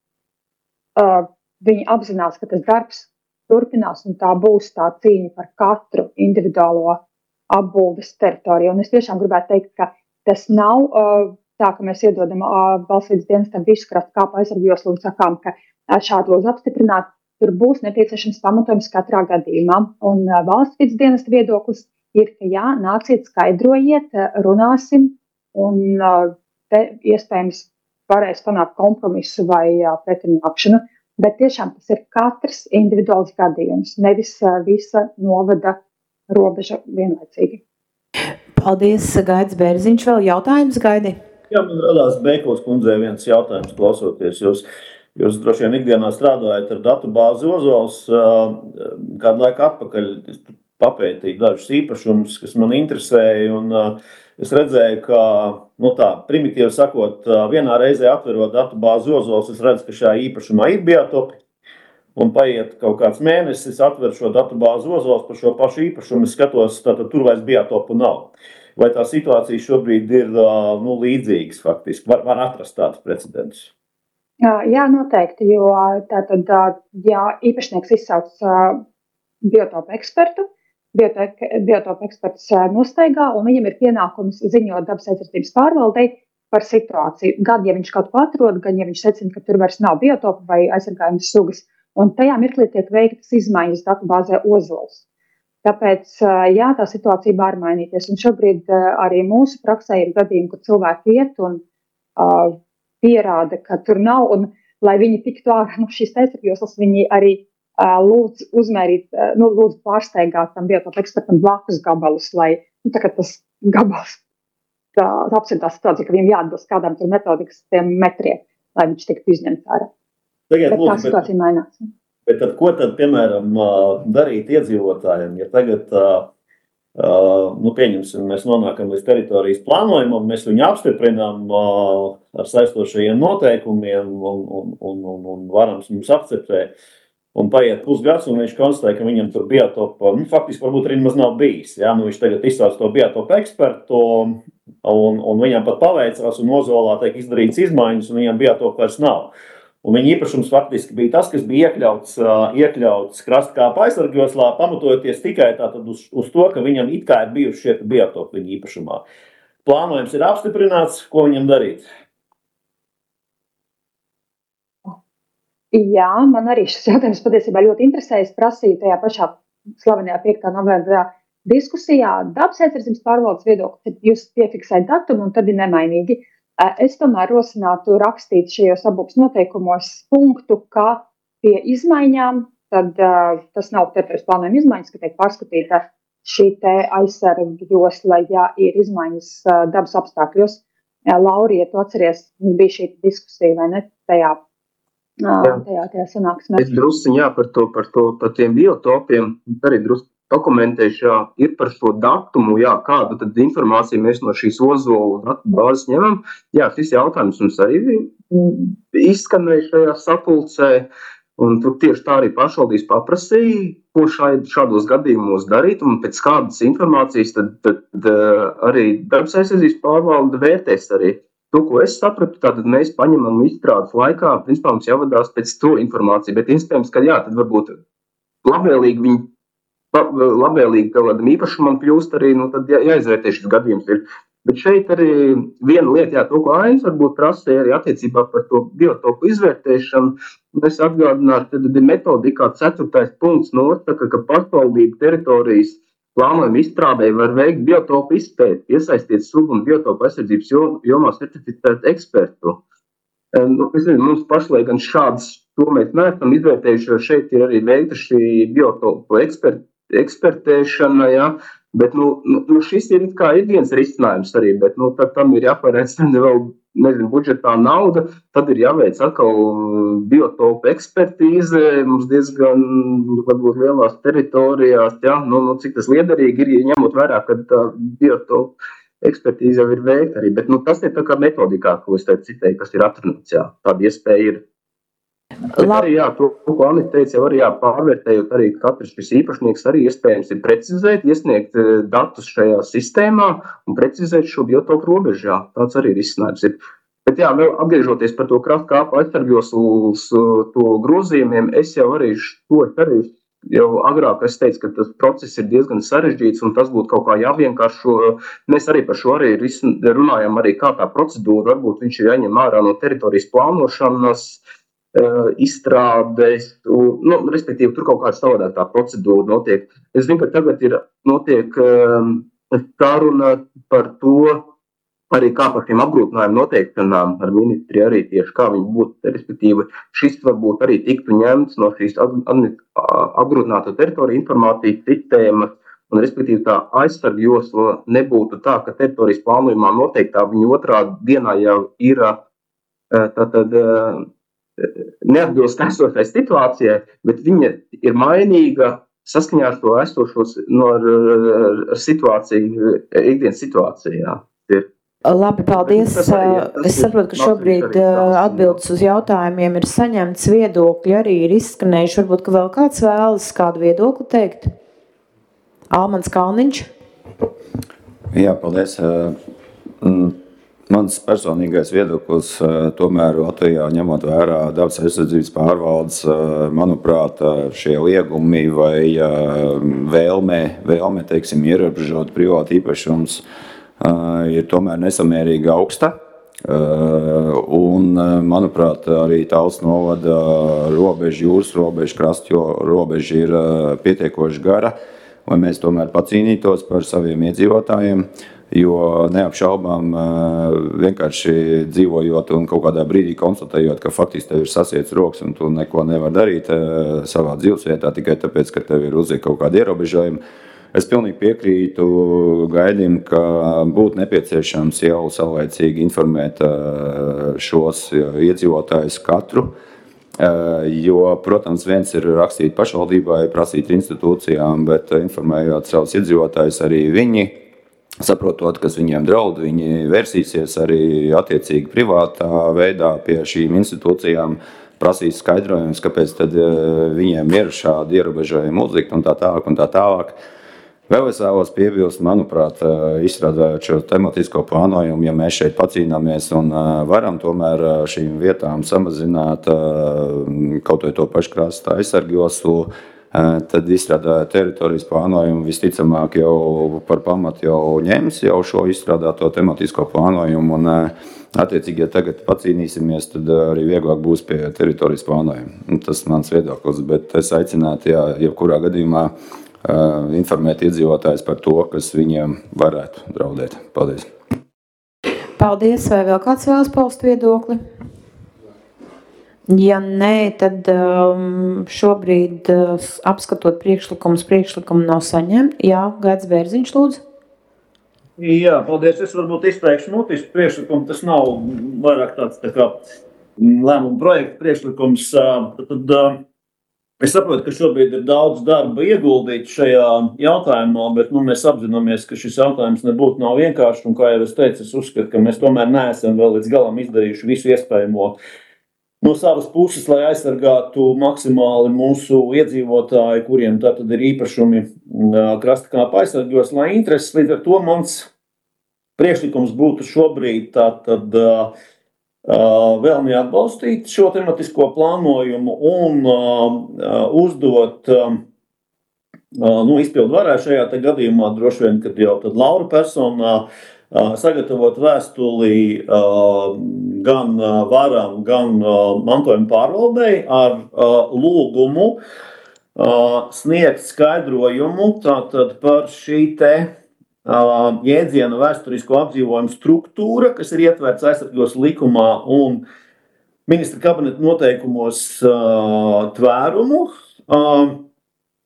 viņi apzinās, ka tas darbs turpinās un tā būs tā cīņa par katru individuālo apbūves teritoriju. Un es tiešām gribētu teikt, ka tas nav tā, ka mēs iedodam valsts vides dienestam visu krastkāpu aizsardzības un sakām, ka šādu lūdzu apstiprināt, tur būs nepieciešams pamatojums katrā gadījumā. Un valsts vides dienesta viedoklis ir, ka jā, nāciet, skaidrojiet, runāsim, un te iespējams varēs panākt kompromisu vai pretimnākšanu. Bet tiešām tas ir katrs individuāls gadījums, nevis visa novada robeža vienlaicīgi. Paldies, Gaidis Bērziņš. Vēl jautājums, Gaidi? Jā, man radās Beikos kundzei viens jautājums klausoties. Jūs droši vien ikdienā strādājat ar datubāzi Ozols. Kādu laiku atpakaļ papētīju dažus īpašumus, kas man interesēja, un es redzēju, ka, primitīvi sakot, vienā reizē atverot datubāzi Ozols, es redzu, ka šajā īpašumā ir biotopi, un paiet kaut kāds mēnesis, es atveru šo datubāzi Ozols par šo pašu īpašumu, es skatos, tātad tur vairs biotopu nav. Vai tā situācija šobrīd ir līdzīgas faktiski? Var atrast tādus precedents? Jā, noteikti, jo tātad, ja īpašnieks izsauc biotopu ekspertu, biotopu eksperts nostaigā, un viņam ir pienākums ziņot dabas aizsardzības pārvaldei par situāciju. Gan, ja viņš kaut ko atrod, gan, ja viņš secina, ka tur vairs nav biotopu vai aizsargājumas sugas, un tajā mirklī tiek veiktas izmaiņas datubāzē Ozols. Tāpēc, jā, tā situācija var mainīties, un šobrīd arī mūsu praksē ir gadījumi, kur cilvēki iet un pierāda, ka tur nav, un lai viņi tiktu ārā no šīs aizsardzības, viņi arī lūdz uzmērīt, lūdz pārsteigāt tam biotopu ekspertam blakus gabalus, lai tas gabals apsver tā situācija, ka viņam jāatbilst kādām tur metodikas tiem metriem, lai viņš tiktu izņemts ārā. Bet tā situācija mainās. Bet tad, ko tad, piemēram, darīt iedzīvotājiem, ja tagad, pieņemsim, mēs nonākam līdz teritorijas plānojumam, mēs viņu apstiprinām ar saistošajiem noteikumiem un varams mums akceptē, un paiet pusgads, un viņš konstatē, ka viņam tur biotopa, faktiski varbūt arī maz nav bijis. Ja? Viņš tagad izsauc to biotopu ekspertu, un viņam pat paveicās, un Ozolā tiek izdarīts izmaiņas, un viņam biotopa vairs nav. Un viņa īpašums faktiski bija tas, kas bija iekļauts krastkāpu aizsargjoslā, pamatojoties tikai tātad uz to, ka viņam it kā ir bijuši šie biotopi viņa īpašumā. Plānojums ir apstiprināts, ko viņam darīt? Jā, man arī šis jautājums patiesībā ļoti interesē. Es prasīju tajā pašā slavenajā 5. novembrā diskusijā dabas aizsardzības pārvaldes viedokli, kad jūs piefiksējat datumu un tad ir nemainīgi. Es tomēr rosinātu rakstīt šajos abūves noteikumos punktu, ka pie izmaiņām, tad tas nav teritorijas plānojuma izmaiņas, ka tiek pārskatīta šī te aizsargjosla, ja ir izmaiņas dabas apstākļos. Lauri, ja tu atceries, bija šī diskusija, vai ne, tajā sanāksmē. Es drusciņā par tiem biotopiem arī drusku dokumentēšu, ir par šo datumu, kādu tad informāciju mēs no šīs Ozolu datu bāzes ņemam. Jā, šis jautājums mums arī izskanēja šajā sapulcē, un tur tieši tā arī pašvaldības paprasīja, ko šādos gadījumos darīt, un pēc kādas informācijas tad arī dabas aizsardzības pārvalde vērtēs arī. To, ko es sapratu, tātad mēs paņemam izstrādes laikā, principā mums jāvadās pēc to informāciju, bet iespējams, ka jā, tad varbūt labvēlīgi kaut kādam īpašumam kļūst arī, tad jāizvērtē šis gadījums ir. Bet šeit arī viena lieta, to, ko Ainis varbūt prasīja arī attiecībā par to biotopu izvērtēšanu, es atgādināšu, tad ir metodikā 4. punkts nosaka, ka pašvaldību teritorijas plānojuma izstrādē var veikt biotopu izpēti, iesaistīt sugu un biotopu aizsardzības jomā certificētu ekspertu. Es nezinu, mums pašlaik gan šādas, to mēs neesam izvērtējuši, jo šeit ir arī veikta šī biotopu ekspertēšana, Bet šis ir viens risinājums arī, bet tad tam ir jāparedz vēl, budžetā nauda, tad ir jāveic atkal biotopu ekspertīze, mums diezgan varbūt lielās teritorijās, cik tas liederīgi ir, ja ņemot vērā, ka tā biotopu ekspertīze jau ir veikta arī, bet tas ir tā kā metodikā, ko es teicu citēju, kas ir atrunāts, tāda iespēja ir. Bet arī, to, ko Anita teica, jau arī pārvērtējot arī katrs šis īpašnieks arī iespējams ir precizēt, iesniegt datus šajā sistēmā un precizēt šo biotopu robežu, tāds arī risinājums ir. Bet vēl atgriežoties par to krastkāpu aizsargjoslas to grozījumiem, es jau arī jau agrāk es teicu, ka tas process ir diezgan sarežģīts un tas būtu kaut kā jāvienkāršo. Mēs arī par šo arī runājam, arī kā tā procedūra, varbūt viņš ir jāņem ārā no teritorijas plānošanas, izstrādes, respektīvi tur kaut kāda savādāk tā procedūra notiek. Es zinu, ka tagad notiek saruna par to, arī kā par šiem apgrūtinājumu noteikšanām ar ministri arī tieši kā viņi būtu, respektīvi šis varbūt arī tiktu ņemts no šīs apgrūtināto teritoriju informācijas sistēmas, un respektīvi tā aizsargjosla nebūtu tā, ka teritorijas plānojumā noteiktā viņa otrā dienā jau ir tātad neatbilst esošai situācijai, bet viņa ir mainīga saskaņā ar to esošos ar situāciju, ikdienas situācijā. Labi, paldies. Es saprotu, ka šobrīd atbildes uz jautājumiem ir saņemts, viedokļi arī ir izskanējuši. Varbūt, ka vēl kāds vēlas kādu viedokli teikt? Almans Kalniņš. Jā, paldies. Mans personīgais viedoklis tomēr Latvijā, ņemot vērā dabas aizsardzības pārvaldes, manuprāt, šie liegumi vai vēlme, teiksim, ierobežot privātu īpašums, ir tomēr nesamērīgi augsta. Un, manuprāt, arī Tallas novada robeža, jūras robeža, krastu robeža ir pietiekoši gara, lai mēs tomēr pacīnītos par saviem iedzīvotājiem. Jo neapšaubām vienkārši dzīvojot un kaut kādā brīdī konstatējot, ka faktiski tev ir sasiets rokas un tu neko nevar darīt savā dzīvesvietā tikai tāpēc, ka tev ir uzliek kaut kādi ierobežojumi. Es pilnīgi piekrītu Gaidim, ka būtu nepieciešams jau saulaicīgi informēt šos iedzīvotājus katru, jo, protams, viens ir rakstīt pašvaldībai, prasīt institūcijām, bet informējot savus iedzīvotājus arī viņi, saprotot, kas viņiem draud, viņi vērsīsies arī attiecīgi privātā veidā pie šīm institūcijām, prasīs skaidrojumus, kāpēc tad viņiem ir šādi ierobežojumi uzlikt un tā tālāk. Vēl es vēlos piebilst, manuprāt, izstrādājot šo tematisko plānojumu, ja mēs šeit pacīnāmies un varam tomēr šīm vietām samazināt kaut vai to pašu krasta aizsargjoslu, tad izstrādājot teritorijas plānojumu visticamāk jau par pamatu jau ņems jau šo izstrādāto tematisko plānojumu un attiecīgi, ja tagad pacīnīsimies, tad arī vieglāk būs pie teritorijas plānojuma. Tas mans viedoklis, bet es aicinātu, jebkurā gadījumā informēt iedzīvotājus par to, kas viņiem varētu draudēt. Paldies. Paldies. Vai vēl kāds vēlas paust viedokli? Ja nē, tad šobrīd apskatot priekšlikumu nav saņemt. Jā, Gaits Bērziņš, lūdzu. Jā, paldies. Es varbūt izteikšu mutisku priekšlikumu. Tas nav vairāk tāds tā kā lēmuma projekta priekšlikums. Tad es saprotu, ka šobrīd ir daudz darba ieguldīt šajā jautājumā, bet mēs apzināmies, ka šis jautājums nebūtu nav vienkārši. Un, kā jau es teicu, es uzskatu, ka mēs tomēr neesam vēl līdz galam izdarījuši visu iespējamo no savas puses, lai aizsargātu maksimāli mūsu iedzīvotāji, kuriem tātad ir īpašumi krasta kāpu aizsargjosla intereses. Līdz ar to mans priekšlikums būtu šobrīd tātad vēl neatbalstīt šo tematisko plānojumu un uzdot izpildu varai šajā gadījumā droši vien, kad jau tad Laura personā sagatavot vēstuli gan varam, gan mantojuma pārvaldei ar lūgumu sniegt skaidrojumu tātad par šī te jēdziena vēsturisko apdzīvojumu struktūra, kas ir ietverts aizsargjoslas likumā un ministra kabineta noteikumos tvērumu.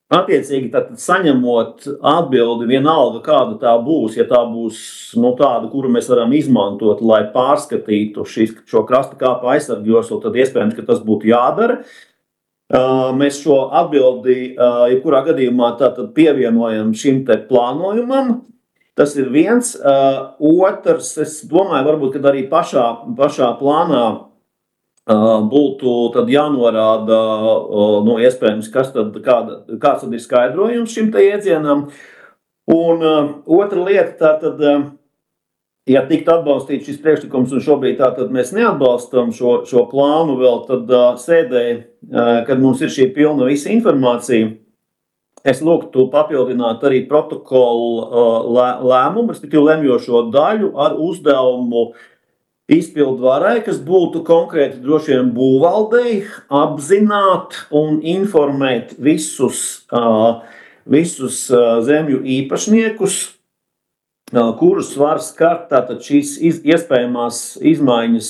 Attiecīgi, tad saņemot atbildi vienalga, kāda tā būs, ja tā būs tāda, kuru mēs varam izmantot, lai pārskatītu šo krasta kāpu aizsargu joslu, tad iespējams, ka tas būtu jādara. Mēs šo atbildi, jebkurā gadījumā, tātad pievienojam šim te plānojumam. Tas ir viens. Otrs, es domāju, varbūt, kad arī pašā plānā būtu tad jānorāda, iespējams, kāds tad ir skaidrojums šim te iedzienam. Un otra lieta, tātad, ja tiktu atbalstīts šis priekšlikums, un šobrīd tātad mēs neatbalstam šo plānu vēl, tad sēdē, kad mums ir šī pilna visa informācija, es lūgtu papildināt arī protokolu lēmumu, respektīvi lemjošo daļu ar uzdevumu izpildvarai, kas būtu konkrēti droši vien būvvaldei, apzināt un informēt visus zemju īpašniekus, kurus var skart tātad šīs iespējamās izmaiņas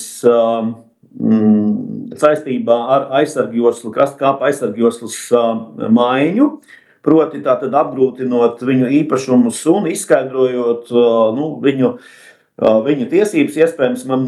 saistībā ar aizsargjoslu, krasta kāpa aizsargjoslas maiņu, proti tātad apgrūtinot viņu īpašumus un izskaidrojot viņa tiesības. Iespējams, man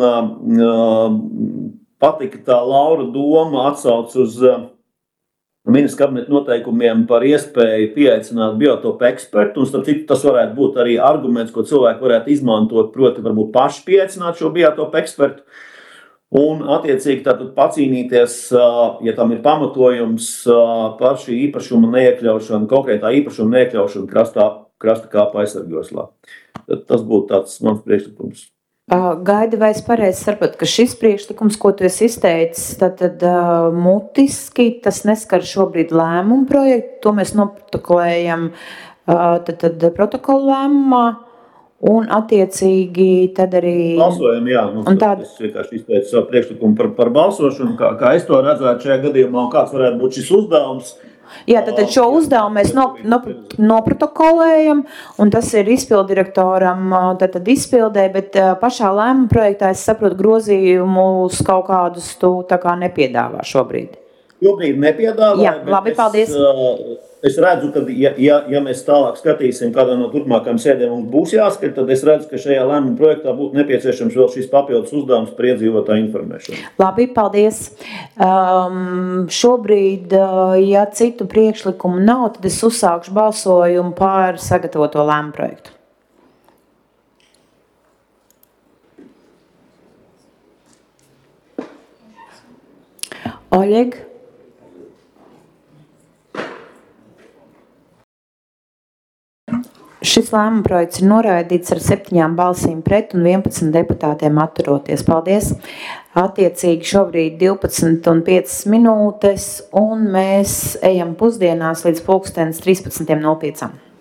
patika tā Laura doma atsauc uz ministra kabineta noteikumiem par iespēju pieaicināt biotopu ekspertu, un starp citu tas varētu būt arī arguments, ko cilvēki varētu izmantot, proti varbūt paši pieaicināt šo biotopu ekspertu, un attiecīgi tātad pacīnīties, ja tam ir pamatojums par šī īpašuma neiekļaušanu, konkrētā īpašuma neiekļaušanu krasta kāpa aizsargjoslā. Tas būtu tāds mans priekšlikums. Gaidi, vai es pareizi saprotu, ka šis priekšlikums, ko tu esi izteicis, tad mutiski tas neskar šobrīd lēmumu projektu, to mēs noprotokolējam tad protokolu lēmumā, un attiecīgi tad arī... Balsojam, jā. Es vienkārši izteicu savu priekšlikumu par balsošanu, kā es to redzētu šajā gadījumā, un kāds varētu būt šis uzdevums. Jā, tad šo uzdevumu mēs noprotokolējam, un tas ir izpildirektoram tad izpildē, bet pašā lēmuma projektā es saprotu grozījumus kaut kādus tu tā kā nepiedāvā šobrīd. Šobrīd nepiedāvā, jā, labi, paldies. Es redzu, ka ja mēs tālāk skatīsim, kādā no turpmākajām sēdēm mums būs jāskat, tad es redzu, ka šajā lēmuma projektā būtu nepieciešams vēl šis papildus uzdevums par iedzīvotāju informēšanu. Labi, paldies. Šobrīd, ja citu priekšlikumu nav, tad es uzsākšu balsojumu par sagatavoto lēmuma projektu. Oļeg. Šis lēmuma projekts ir noraidīts ar 7 balsīm pret un 11 deputātiem atturoties. Paldies! Attiecīgi šobrīd 12:05, un mēs ejam pusdienās līdz 13:05.